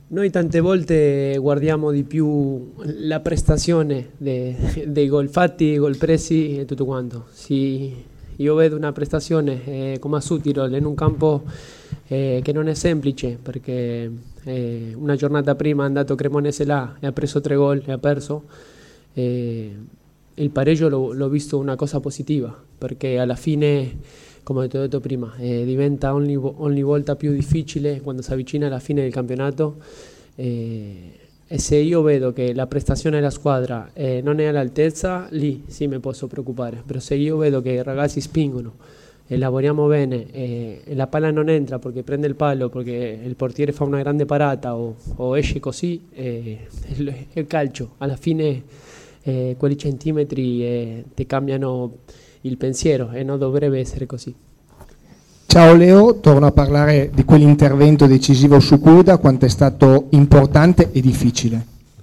Noi tante volte guardiamo di più la prestazione de, dei gol fatti, gol presi e tutto quanto. Sì, io vedo una prestazione eh, come a Südtirol in un campo eh, che non è semplice, perché eh, una giornata prima è andato Cremonese là e ha preso tre gol e ha perso. Eh, il pareggio l'ho, l'ho visto una cosa positiva, perché alla fine, come ti ho detto prima, eh, diventa ogni, ogni volta più difficile quando si avvicina alla fine del campionato, eh, e se io vedo che la prestazione della squadra eh, non è all'altezza, lì sì mi posso preoccupare, però se io vedo che i ragazzi spingono e lavoriamo bene e, e la palla non entra perché prende il palo, perché il portiere fa una grande parata o, o esce così, eh, il, il calcio alla fine eh, quei centimetri eh, ti cambiano il pensiero e non dovrebbe essere così. Ciao Leo, torno a parlare di quell'intervento decisivo su Kuda, quanto è stato importante e difficile.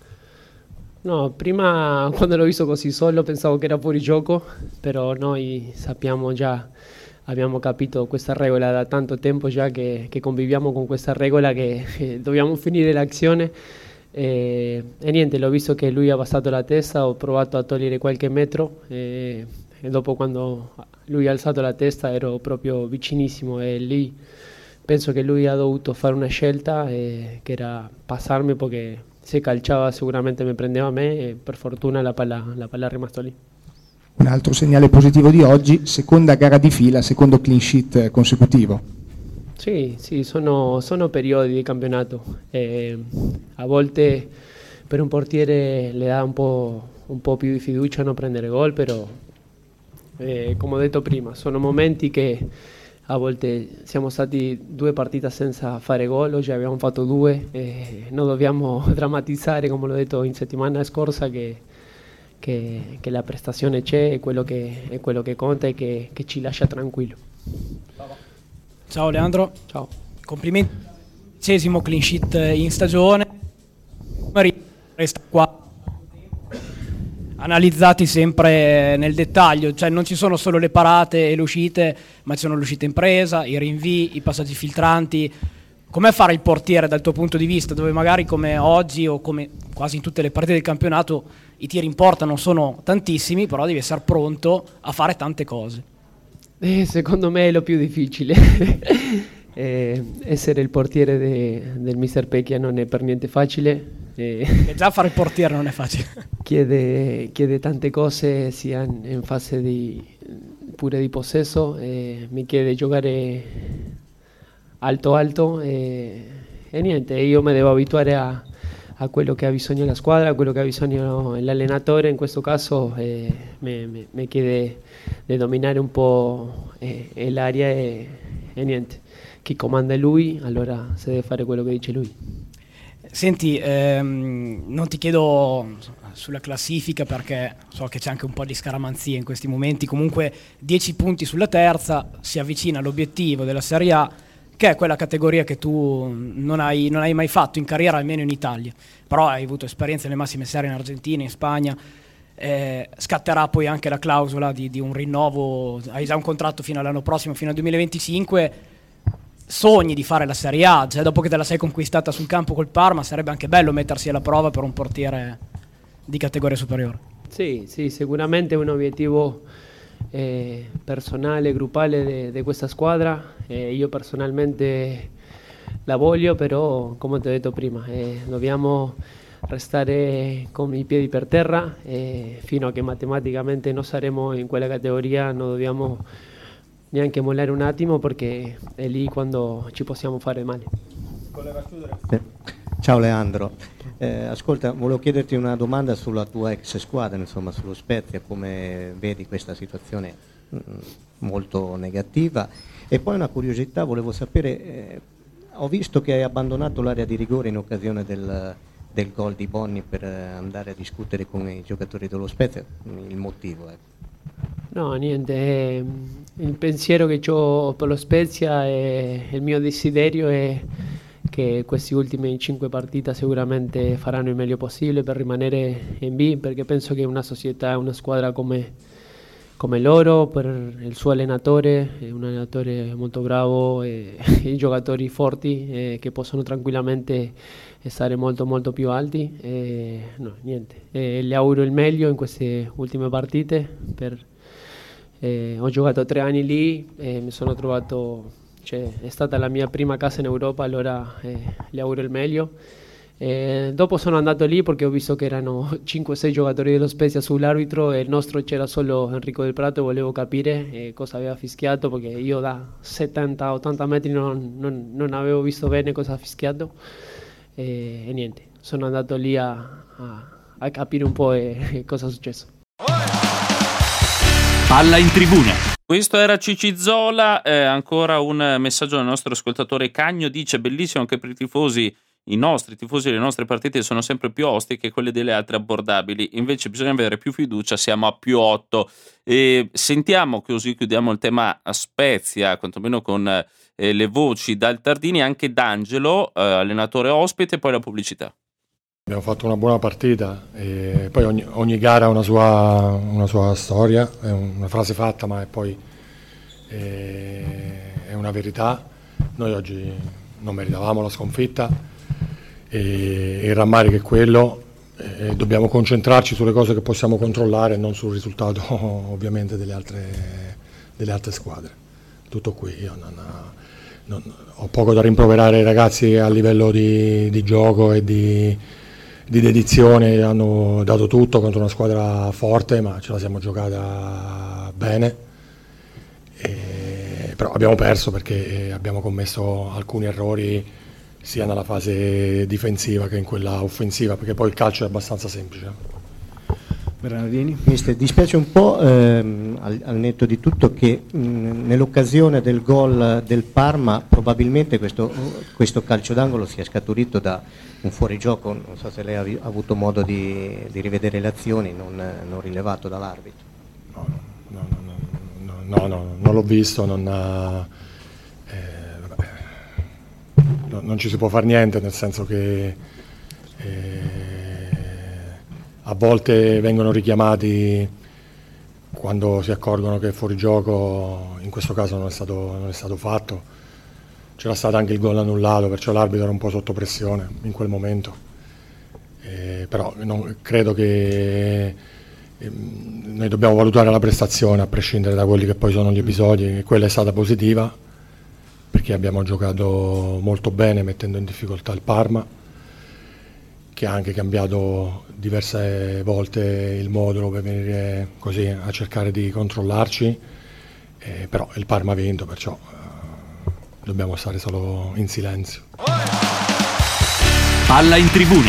No, prima quando l'ho visto così solo pensavo che era fuori gioco, però noi sappiamo già, abbiamo capito questa regola da tanto tempo già che, che conviviamo con questa regola che, che dobbiamo finire l'azione. E, e niente, l'ho visto che lui ha abbassato la testa, ho provato a togliere qualche metro e, e dopo quando lui ha alzato la testa ero proprio vicinissimo e lì penso che lui ha dovuto fare una scelta eh, che era passarmi, perché se calciava sicuramente mi prendeva a me e per fortuna la palla, la palla è rimasta lì. Un altro segnale positivo di oggi, seconda gara di fila, secondo clean sheet consecutivo. Sì, sì, sono, sono periodi di campionato. Eh, a volte per un portiere le dà un po', un po' più di fiducia a non prendere gol, però eh, come ho detto prima, sono momenti che a volte siamo stati due partite senza fare gol, oggi abbiamo fatto due, e non dobbiamo drammatizzare, come l'ho detto in settimana scorsa, che, che, che la prestazione c'è, è quello che, è quello che conta e che, che ci lascia tranquillo. Ciao Leandro. Ciao. Complimenti. Dodicesimo clean sheet in stagione. Resta qua. Analizzati sempre nel dettaglio, cioè non ci sono solo le parate e le uscite, ma ci sono le uscite in presa, i rinvii, i passaggi filtranti. Com'è fare il portiere dal tuo punto di vista, dove magari come oggi o come quasi in tutte le partite del campionato i tiri in porta non sono tantissimi, però devi essere pronto a fare tante cose. Eh, secondo me è lo più difficile. eh, essere il portiere de, del mister Pecchia non è per niente facile. Eh, e già fare il portiere non è facile. chiede, chiede tante cose sia in, in fase di, pure di possesso, eh, mi chiede giocare alto alto e, e niente, io mi devo abituare a, a quello che ha bisogno la squadra, a quello che ha bisogno l'allenatore. In questo caso eh, mi, mi, mi chiede di dominare un po' eh, l'area e, e niente, chi comanda è lui, allora si deve fare quello che dice lui. Senti, ehm, non ti chiedo sulla classifica perché so che c'è anche un po' di scaramanzia in questi momenti, comunque dieci punti sulla terza, si avvicina all'obiettivo della Serie A, che è quella categoria che tu non hai, non hai mai fatto in carriera, almeno in Italia, però hai avuto esperienza nelle massime serie in Argentina, in Spagna, eh, scatterà poi anche la clausola di, di un rinnovo, hai già un contratto fino all'anno prossimo, fino al duemilaventicinque, sogni di fare la Serie A, cioè dopo che te la sei conquistata sul campo col Parma sarebbe anche bello mettersi alla prova per un portiere di categoria superiore. Sì, sì, sicuramente è un obiettivo eh, personale, gruppale di questa squadra. Eh, io personalmente la voglio, però come ti ho detto prima eh, dobbiamo restare con i piedi per terra e fino a che matematicamente non saremo in quella categoria non dobbiamo neanche mollare un attimo, perché è lì quando ci possiamo fare male. Ciao Leandro, eh, ascolta, volevo chiederti una domanda sulla tua ex squadra, insomma sullo Spezia, come vedi questa situazione mh, molto negativa, e poi una curiosità, volevo sapere, eh, ho visto che hai abbandonato l'area di rigore in occasione del, del gol di Bonni per andare a discutere con i giocatori dello Spezia, il motivo ecco. No, niente, eh, il pensiero che ho per lo Spezia e il mio desiderio è che questi ultimi cinque partite sicuramente faranno il meglio possibile per rimanere in B, perché penso che una società, una squadra come, come loro, per il suo allenatore, è un allenatore molto bravo e i giocatori forti eh, che possono tranquillamente stare molto molto più alti e no, niente, e le auguro il meglio in queste ultime partite. Per, eh, ho giocato tre anni lì e mi sono trovato, cioè, è stata la mia prima casa in Europa, allora eh, le auguro il meglio. Eh, dopo sono andato lì perché ho visto che erano cinque sei giocatori dello Spezia sull'arbitro e il nostro c'era solo Enrico Del Prato e volevo capire eh, cosa aveva fischiato, perché io da settanta ottanta metri non, non, non avevo visto bene cosa ha fischiato e, e niente, sono andato lì a, a, a capire un po' e, e cosa è successo. Palla in tribuna. Questo era Cici Zola, eh, ancora un messaggio del nostro ascoltatore Cagno, dice: bellissimo anche per i tifosi. I nostri tifosi delle nostre partite sono sempre più osti che quelle delle altre abbordabili, invece bisogna avere più fiducia, siamo a più otto. E sentiamo, così chiudiamo il tema a Spezia, quantomeno con eh, le voci dal Tardini, anche D'Angelo, eh, allenatore ospite, e poi la pubblicità. Abbiamo fatto una buona partita e poi ogni, ogni gara ha una sua, una sua storia, è una frase fatta ma è poi è, è una verità. Noi oggi non meritavamo la sconfitta e il rammarico è quello, e dobbiamo concentrarci sulle cose che possiamo controllare e non sul risultato ovviamente delle altre, delle altre squadre. Tutto qui, io non, non, ho poco da rimproverare ai ragazzi a livello di, di gioco e di, di dedizione, hanno dato tutto contro una squadra forte ma ce la siamo giocata bene, e, però abbiamo perso perché abbiamo commesso alcuni errori sia nella fase difensiva che in quella offensiva, perché poi il calcio è abbastanza semplice. Bernardini? Mister, dispiace un po' ehm, al, al netto di tutto che mh, nell'occasione del gol del Parma probabilmente questo, questo calcio d'angolo sia scaturito da un fuorigioco, non so se lei ha, vi, ha avuto modo di, di rivedere le azioni, non, non rilevato dall'arbitro. No, no, no, no, no, no, no non l'ho visto, non ha... non ci si può fare niente, nel senso che eh, a volte vengono richiamati quando si accorgono che è fuori gioco, in questo caso non è stato, non è stato fatto. C'era stato anche il gol annullato, perciò l'arbitro era un po' sotto pressione in quel momento, eh, però non, credo che eh, noi dobbiamo valutare la prestazione a prescindere da quelli che poi sono gli episodi, e quella è stata positiva perché abbiamo giocato molto bene mettendo in difficoltà il Parma, che ha anche cambiato diverse volte il modulo per venire così a cercare di controllarci, eh, però il Parma ha vinto, perciò eh, dobbiamo stare solo in silenzio. Palla in tribuna.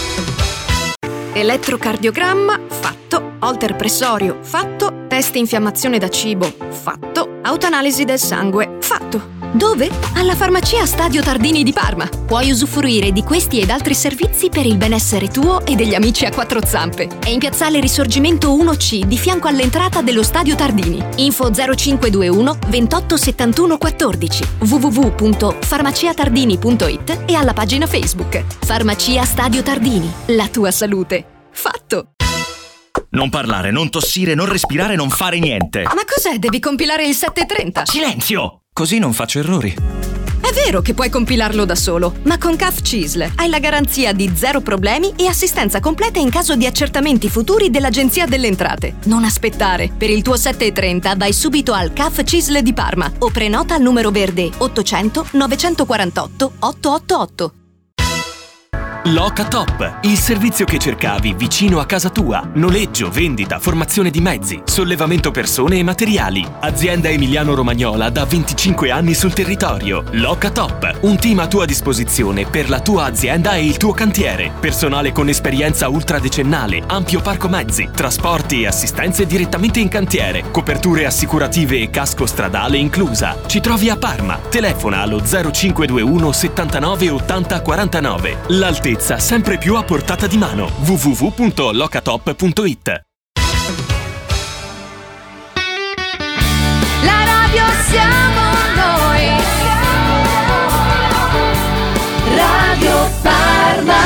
Elettrocardiogramma fatto, Holter pressorio fatto, test infiammazione da cibo fatto, autoanalisi del sangue fatto. Dove? Alla farmacia Stadio Tardini di Parma. Puoi usufruire di questi ed altri servizi per il benessere tuo e degli amici a quattro zampe. È in piazzale Risorgimento uno C, di fianco all'entrata dello Stadio Tardini. Info zero cinque due uno ventotto settantuno quattordici, w w w punto farmaciatardini punto it e alla pagina Facebook. Farmacia Stadio Tardini, la tua salute. Fatto! Non parlare, non tossire, non respirare, non fare niente. Ma cos'è? Devi compilare il sette trenta? Silenzio! Così non faccio errori. È vero che puoi compilarlo da solo, ma con C A F C I S L hai la garanzia di zero problemi e assistenza completa in caso di accertamenti futuri dell'Agenzia delle Entrate. Non aspettare. Per il tuo sette trenta vai subito al C A F C I S L di Parma o prenota al numero verde ottocento novecentoquarantotto ottocentotto. Loca Top, il servizio che cercavi vicino a casa tua. Noleggio, vendita, formazione di mezzi, sollevamento persone e materiali. Azienda emiliano-romagnola da venticinque anni sul territorio. Loca Top, un team a tua disposizione per la tua azienda e il tuo cantiere. Personale con esperienza ultradecennale, ampio parco mezzi, trasporti e assistenze direttamente in cantiere, coperture assicurative e casco stradale inclusa. Ci trovi a Parma. Telefona allo zero cinque due uno settantanove ottanta quarantanove. L'altezza sempre più a portata di mano. w w w punto locatop punto it. La radio siamo noi. Radio Parma.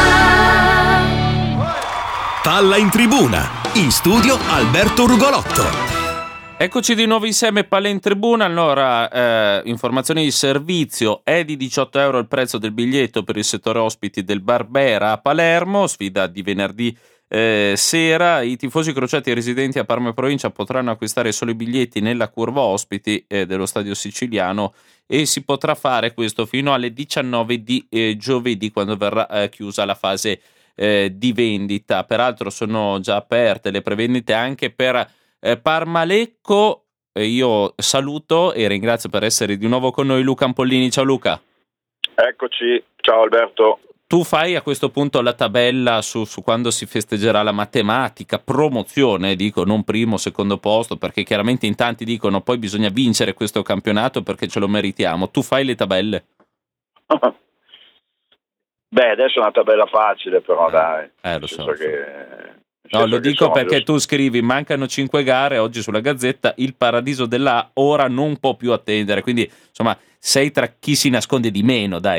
Palla in tribuna. In studio Alberto Rugolotto. Eccoci di nuovo insieme, Palla in Tribuna. Allora, eh, informazioni di servizio: è di diciotto euro il prezzo del biglietto per il settore ospiti del Barbera a Palermo, sfida di venerdì eh, sera. I tifosi crociati residenti a Parma e provincia potranno acquistare solo i biglietti nella curva ospiti eh, dello stadio siciliano, e si potrà fare questo fino alle diciannove di eh, giovedì, quando verrà eh, chiusa la fase eh, di vendita. Peraltro sono già aperte le prevendite anche per Eh, Parma-Lecco. Eh, io saluto e ringrazio per essere di nuovo con noi Luca Ampollini. Ciao Luca. Eccoci, ciao Alberto. Tu fai a questo punto la tabella su, su quando si festeggerà la matematica promozione, dico non primo, secondo posto, perché chiaramente in tanti dicono poi bisogna vincere questo campionato perché ce lo meritiamo. Tu fai le tabelle? Beh, adesso è una tabella facile, però dai. Eh, lo so. Che... No, lo dico perché tu scrivi mancano cinque gare oggi sulla Gazzetta, il paradiso della ora non può più attendere, quindi insomma sei tra chi si nasconde di meno, dai.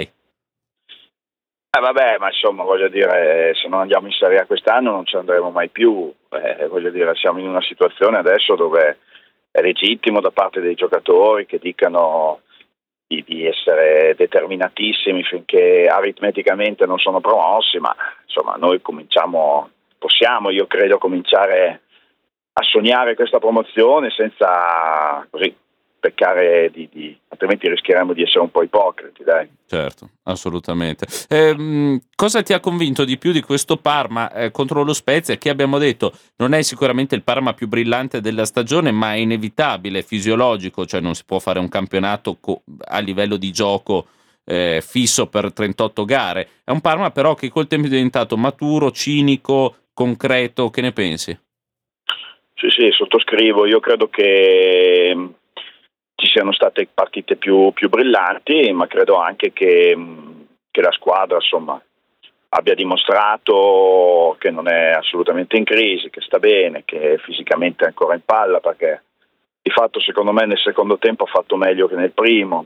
Eh vabbè, ma insomma voglio dire, se non andiamo in Serie A quest'anno non ci andremo mai più, eh, voglio dire, siamo in una situazione adesso dove è legittimo da parte dei giocatori che dicano di, di essere determinatissimi finché aritmeticamente non sono promossi, ma insomma noi cominciamo... Possiamo, io credo, cominciare a sognare questa promozione senza così peccare di, di altrimenti rischieremo di essere un po' ipocriti, dai. Certo, assolutamente. Ehm, cosa ti ha convinto di più di questo Parma eh, contro lo Spezia, che abbiamo detto non è sicuramente il Parma più brillante della stagione, ma è inevitabile, è fisiologico, cioè non si può fare un campionato co- a livello di gioco eh, fisso per trentotto gare. È un Parma però che col tempo è diventato maturo, cinico, concreto. Che ne pensi? Sì, sì, sottoscrivo. Io credo che mh, ci siano state partite più, più brillanti, ma credo anche che, mh, che la squadra insomma abbia dimostrato che non è assolutamente in crisi, che sta bene, che fisicamente è ancora in palla, perché di fatto secondo me nel secondo tempo ha fatto meglio che nel primo.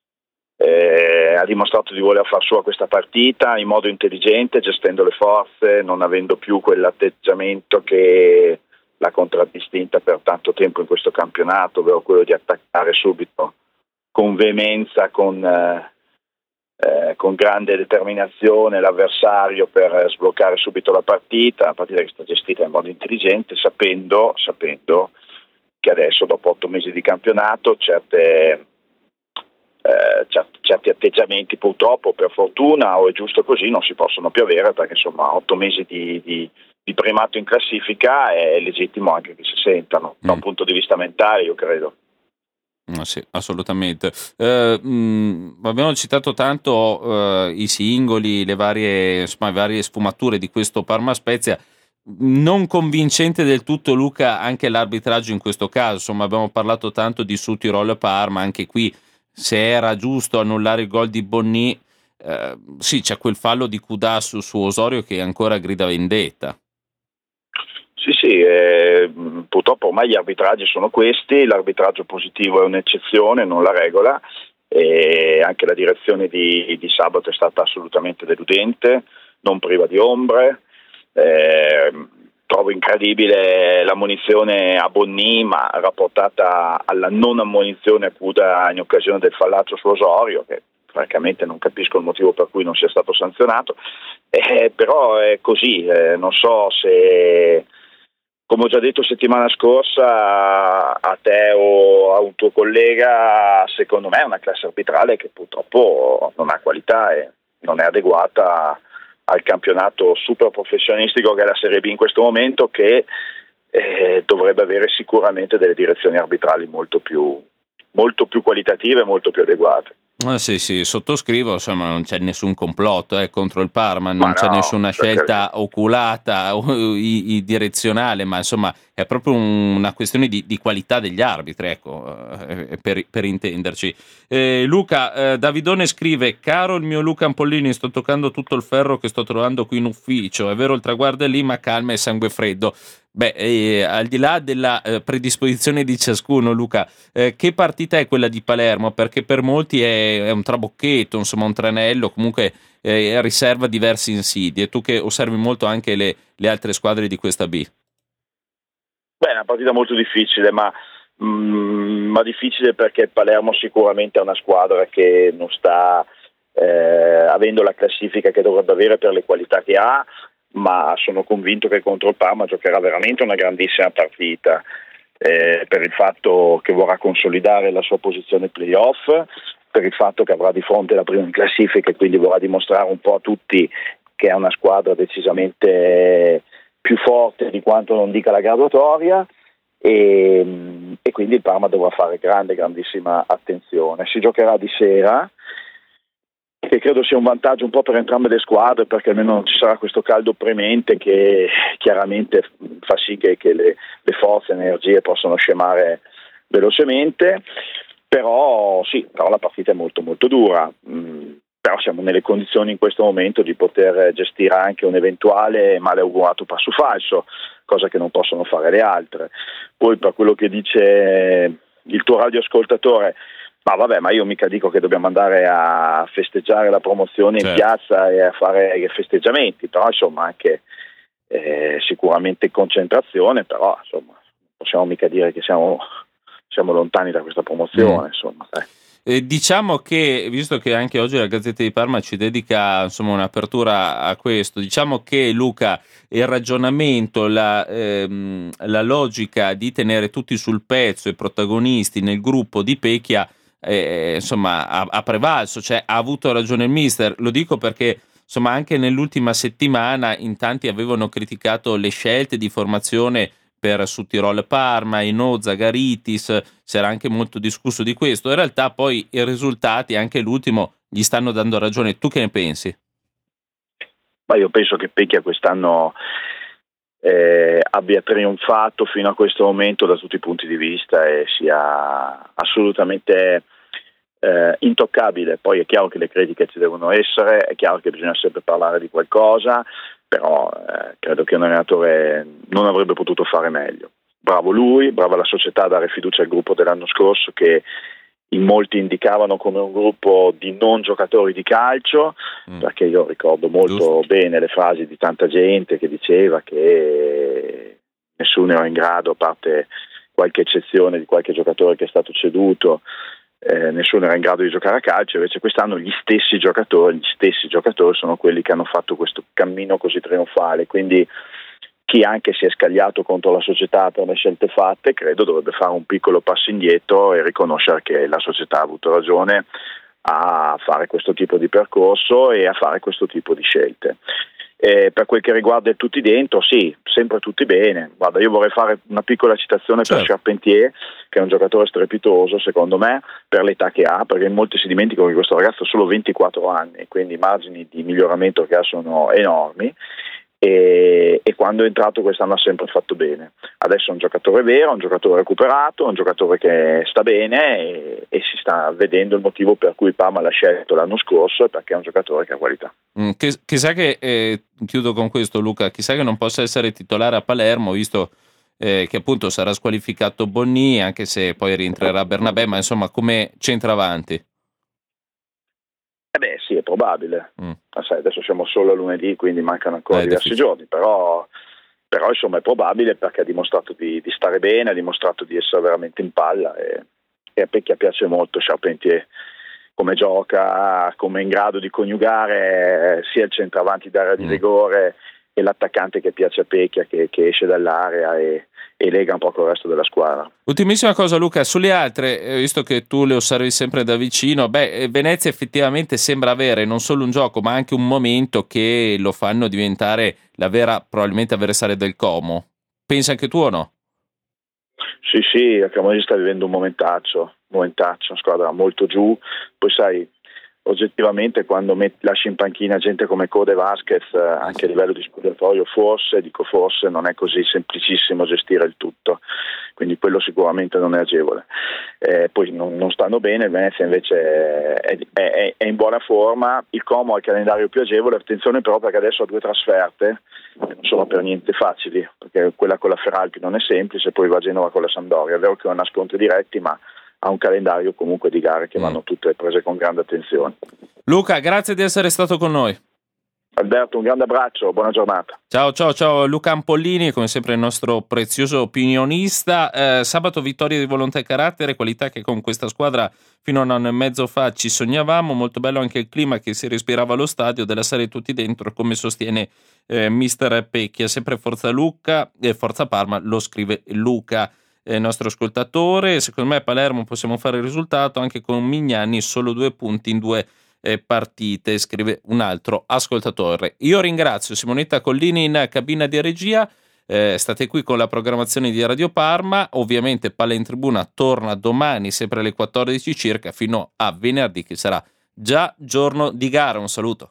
Eh, ha dimostrato di voler far sua questa partita in modo intelligente, gestendo le forze, non avendo più quell'atteggiamento che l'ha contraddistinta per tanto tempo in questo campionato, ovvero quello di attaccare subito con veemenza, con, eh, eh, con grande determinazione l'avversario per sbloccare subito la partita, una partita che sta gestita in modo intelligente, sapendo, sapendo che adesso dopo otto mesi di campionato certe Eh, certi atteggiamenti purtroppo, per fortuna o è giusto così, non si possono più avere, perché insomma otto mesi di, di, di primato in classifica è legittimo anche che si sentano mm. da un punto di vista mentale, io credo. Ah, sì, assolutamente. Eh, mh, abbiamo citato tanto eh, i singoli, le varie, insomma, varie sfumature di questo Parma Spezia. Non convincente del tutto, Luca, anche l'arbitraggio in questo caso. Insomma, abbiamo parlato tanto di Südtirol Parma, anche qui se era giusto annullare il gol di Bonny, eh, sì, c'è quel fallo di Kudà su, su Osorio che ancora grida vendetta. Sì, sì, eh, purtroppo ormai gli arbitraggi sono questi, l'arbitraggio positivo è un'eccezione, non la regola, e anche la direzione di, di sabato è stata assolutamente deludente, non priva di ombre. Eh, Trovo incredibile l'ammonizione a Bonny, ma rapportata alla non ammonizione a Kudà in occasione del fallacio su Osorio, che francamente non capisco il motivo per cui non sia stato sanzionato, eh, però è così, eh, non so se, come ho già detto settimana scorsa a te o a un tuo collega, secondo me è una classe arbitrale che purtroppo non ha qualità e non è adeguata al campionato super professionistico che è la Serie B in questo momento, che eh, dovrebbe avere sicuramente delle direzioni arbitrali molto più, molto più qualitative e molto più adeguate. Ah, sì, sì, sottoscrivo, insomma non c'è nessun complotto eh, contro il Parma, non ma c'è no, nessuna scelta perché... oculata o i, i direzionale, ma insomma è proprio un, una questione di, di qualità degli arbitri, ecco, eh, per, per intenderci. Eh, Luca, eh, Davidone scrive: caro il mio Luca Ampollini, sto toccando tutto il ferro che sto trovando qui in ufficio, è vero il traguardo è lì ma calma e sangue freddo. Beh, eh, al di là della eh, predisposizione di ciascuno, Luca, eh, che partita è quella di Palermo? Perché per molti è, è un trabocchetto, insomma un tranello, comunque eh, riserva diverse insidie. Tu che osservi molto anche le, le altre squadre di questa B. Beh, è una partita molto difficile, ma, Mm, ma difficile, perché Palermo sicuramente è una squadra che non sta eh, avendo la classifica che dovrebbe avere per le qualità che ha, ma sono convinto che contro il Parma giocherà veramente una grandissima partita, eh, per il fatto che vorrà consolidare la sua posizione playoff, per il fatto che avrà di fronte la prima in classifica e quindi vorrà dimostrare un po' a tutti che è una squadra decisamente più forte di quanto non dica la graduatoria, e, e quindi il Parma dovrà fare grande, grandissima attenzione. Si giocherà di sera, che credo sia un vantaggio un po' per entrambe le squadre, perché almeno non ci sarà questo caldo premente che chiaramente fa sì che, che le, le forze e le energie possano scemare velocemente, però sì, però la partita è molto molto dura, mm, però siamo nelle condizioni in questo momento di poter gestire anche un eventuale maleaugurato passo falso, cosa che non possono fare le altre. Poi per quello che dice il tuo radioascoltatore, ma vabbè, ma io mica dico che dobbiamo andare a festeggiare la promozione in certo. piazza e a fare i festeggiamenti, però insomma anche eh, sicuramente concentrazione, però insomma non possiamo mica dire che siamo, siamo lontani da questa promozione, mm. insomma. Eh. Eh, diciamo che, visto che anche oggi la Gazzetta di Parma ci dedica insomma un'apertura a questo, diciamo che Luca, il ragionamento, la, ehm, la logica di tenere tutti sul pezzo e protagonisti nel gruppo di Pecchia Eh, insomma ha, ha prevalso, cioè ha avuto ragione il mister. Lo dico perché insomma anche nell'ultima settimana in tanti avevano criticato le scelte di formazione per Südtirol Parma, Inoza, Garitis, si era anche molto discusso di questo. In realtà poi i risultati, anche l'ultimo, gli stanno dando ragione. Tu che ne pensi? Ma io penso che Pecchia quest'anno Eh, abbia trionfato fino a questo momento da tutti i punti di vista e sia assolutamente eh, intoccabile. Poi è chiaro che le critiche ci devono essere, è chiaro che bisogna sempre parlare di qualcosa, però eh, credo che un allenatore non avrebbe potuto fare meglio. Bravo lui, brava la società a dare fiducia al gruppo dell'anno scorso, che in molti indicavano come un gruppo di non giocatori di calcio, mm. perché io ricordo molto Giusto. bene le frasi di tanta gente che diceva che nessuno era in grado, a parte qualche eccezione di qualche giocatore che è stato ceduto, eh, nessuno era in grado di giocare a calcio. Invece quest'anno gli stessi giocatori, gli stessi giocatori sono quelli che hanno fatto questo cammino così trionfale, quindi chi anche si è scagliato contro la società per le scelte fatte, credo dovrebbe fare un piccolo passo indietro e riconoscere che la società ha avuto ragione a fare questo tipo di percorso e a fare questo tipo di scelte. E per quel che riguarda il tutti dentro, sì, sempre tutti bene. Guarda, io vorrei fare una piccola citazione certo. per Charpentier, che è un giocatore strepitoso secondo me per l'età che ha, perché in molti si dimenticano che questo ragazzo ha solo ventiquattro anni, quindi i margini di miglioramento che ha sono enormi. E, e quando è entrato quest'anno ha sempre fatto bene. Adesso è un giocatore vero, un giocatore recuperato, un giocatore che sta bene e, e si sta vedendo il motivo per cui Parma l'ha scelto l'anno scorso, e perché è un giocatore che ha qualità. Mm, che, chissà che, eh, chiudo con questo Luca, chissà che non possa essere titolare a Palermo, visto eh, che appunto sarà squalificato Bonni, anche se poi rientrerà Bernabé, ma insomma come centravanti? Eh beh sì, è probabile. Mm. Sai, adesso siamo solo a lunedì, quindi mancano ancora eh, diversi difficile. giorni, però, però insomma è probabile, perché ha dimostrato di, di stare bene, ha dimostrato di essere veramente in palla, e, e a Pecchia piace molto Charpentier, come gioca, come è in grado di coniugare eh, sia il centravanti d'area di mm. rigore e l'attaccante che piace a Pecchia, che, che esce dall'area e, e lega un po' con il resto della squadra. Ultimissima cosa Luca, sulle altre, visto che tu le osservi sempre da vicino, beh, Venezia effettivamente sembra avere non solo un gioco ma anche un momento che lo fanno diventare la vera, probabilmente avversaria del Como. Pensi anche tu o no? Sì, sì, il Cremonese sta vivendo un momentaccio, momentaccio, una squadra molto giù, poi sai, oggettivamente quando metti, lasci in panchina gente come Code Vasquez, eh, anche a livello di spogliatoio, forse, dico forse, non è così semplicissimo gestire il tutto, quindi quello sicuramente non è agevole. Eh, poi non, non stanno bene, il Venezia invece è, è, è in buona forma, il Como ha il calendario più agevole, attenzione però perché adesso ha due trasferte che non sono per niente facili, perché quella con la Feralpi non è semplice, poi va a Genova con la Sampdoria, è vero che non ha scontri diretti, ma ha un calendario comunque di gare che vanno tutte prese con grande attenzione. Luca, grazie di essere stato con noi. Alberto, un grande abbraccio, buona giornata. Ciao ciao ciao Luca Ampollini, come sempre il nostro prezioso opinionista. Eh, sabato vittoria di volontà e carattere, qualità che con questa squadra fino a un anno e mezzo fa ci sognavamo. Molto bello anche il clima che si respirava allo stadio, della serie tutti dentro, come sostiene eh, mister Pecchia. Sempre Forza Lucca e Forza Parma, lo scrive Luca, eh, nostro ascoltatore. Secondo me a Palermo possiamo fare il risultato anche con Mignani, solo due punti in due Eh, partite, scrive un altro ascoltatore. Io ringrazio Simonetta Collini in cabina di regia, eh, state qui con la programmazione di Radio Parma. Ovviamente Palla in Tribuna torna domani sempre alle quattordici circa fino a venerdì che sarà già giorno di gara. Un saluto.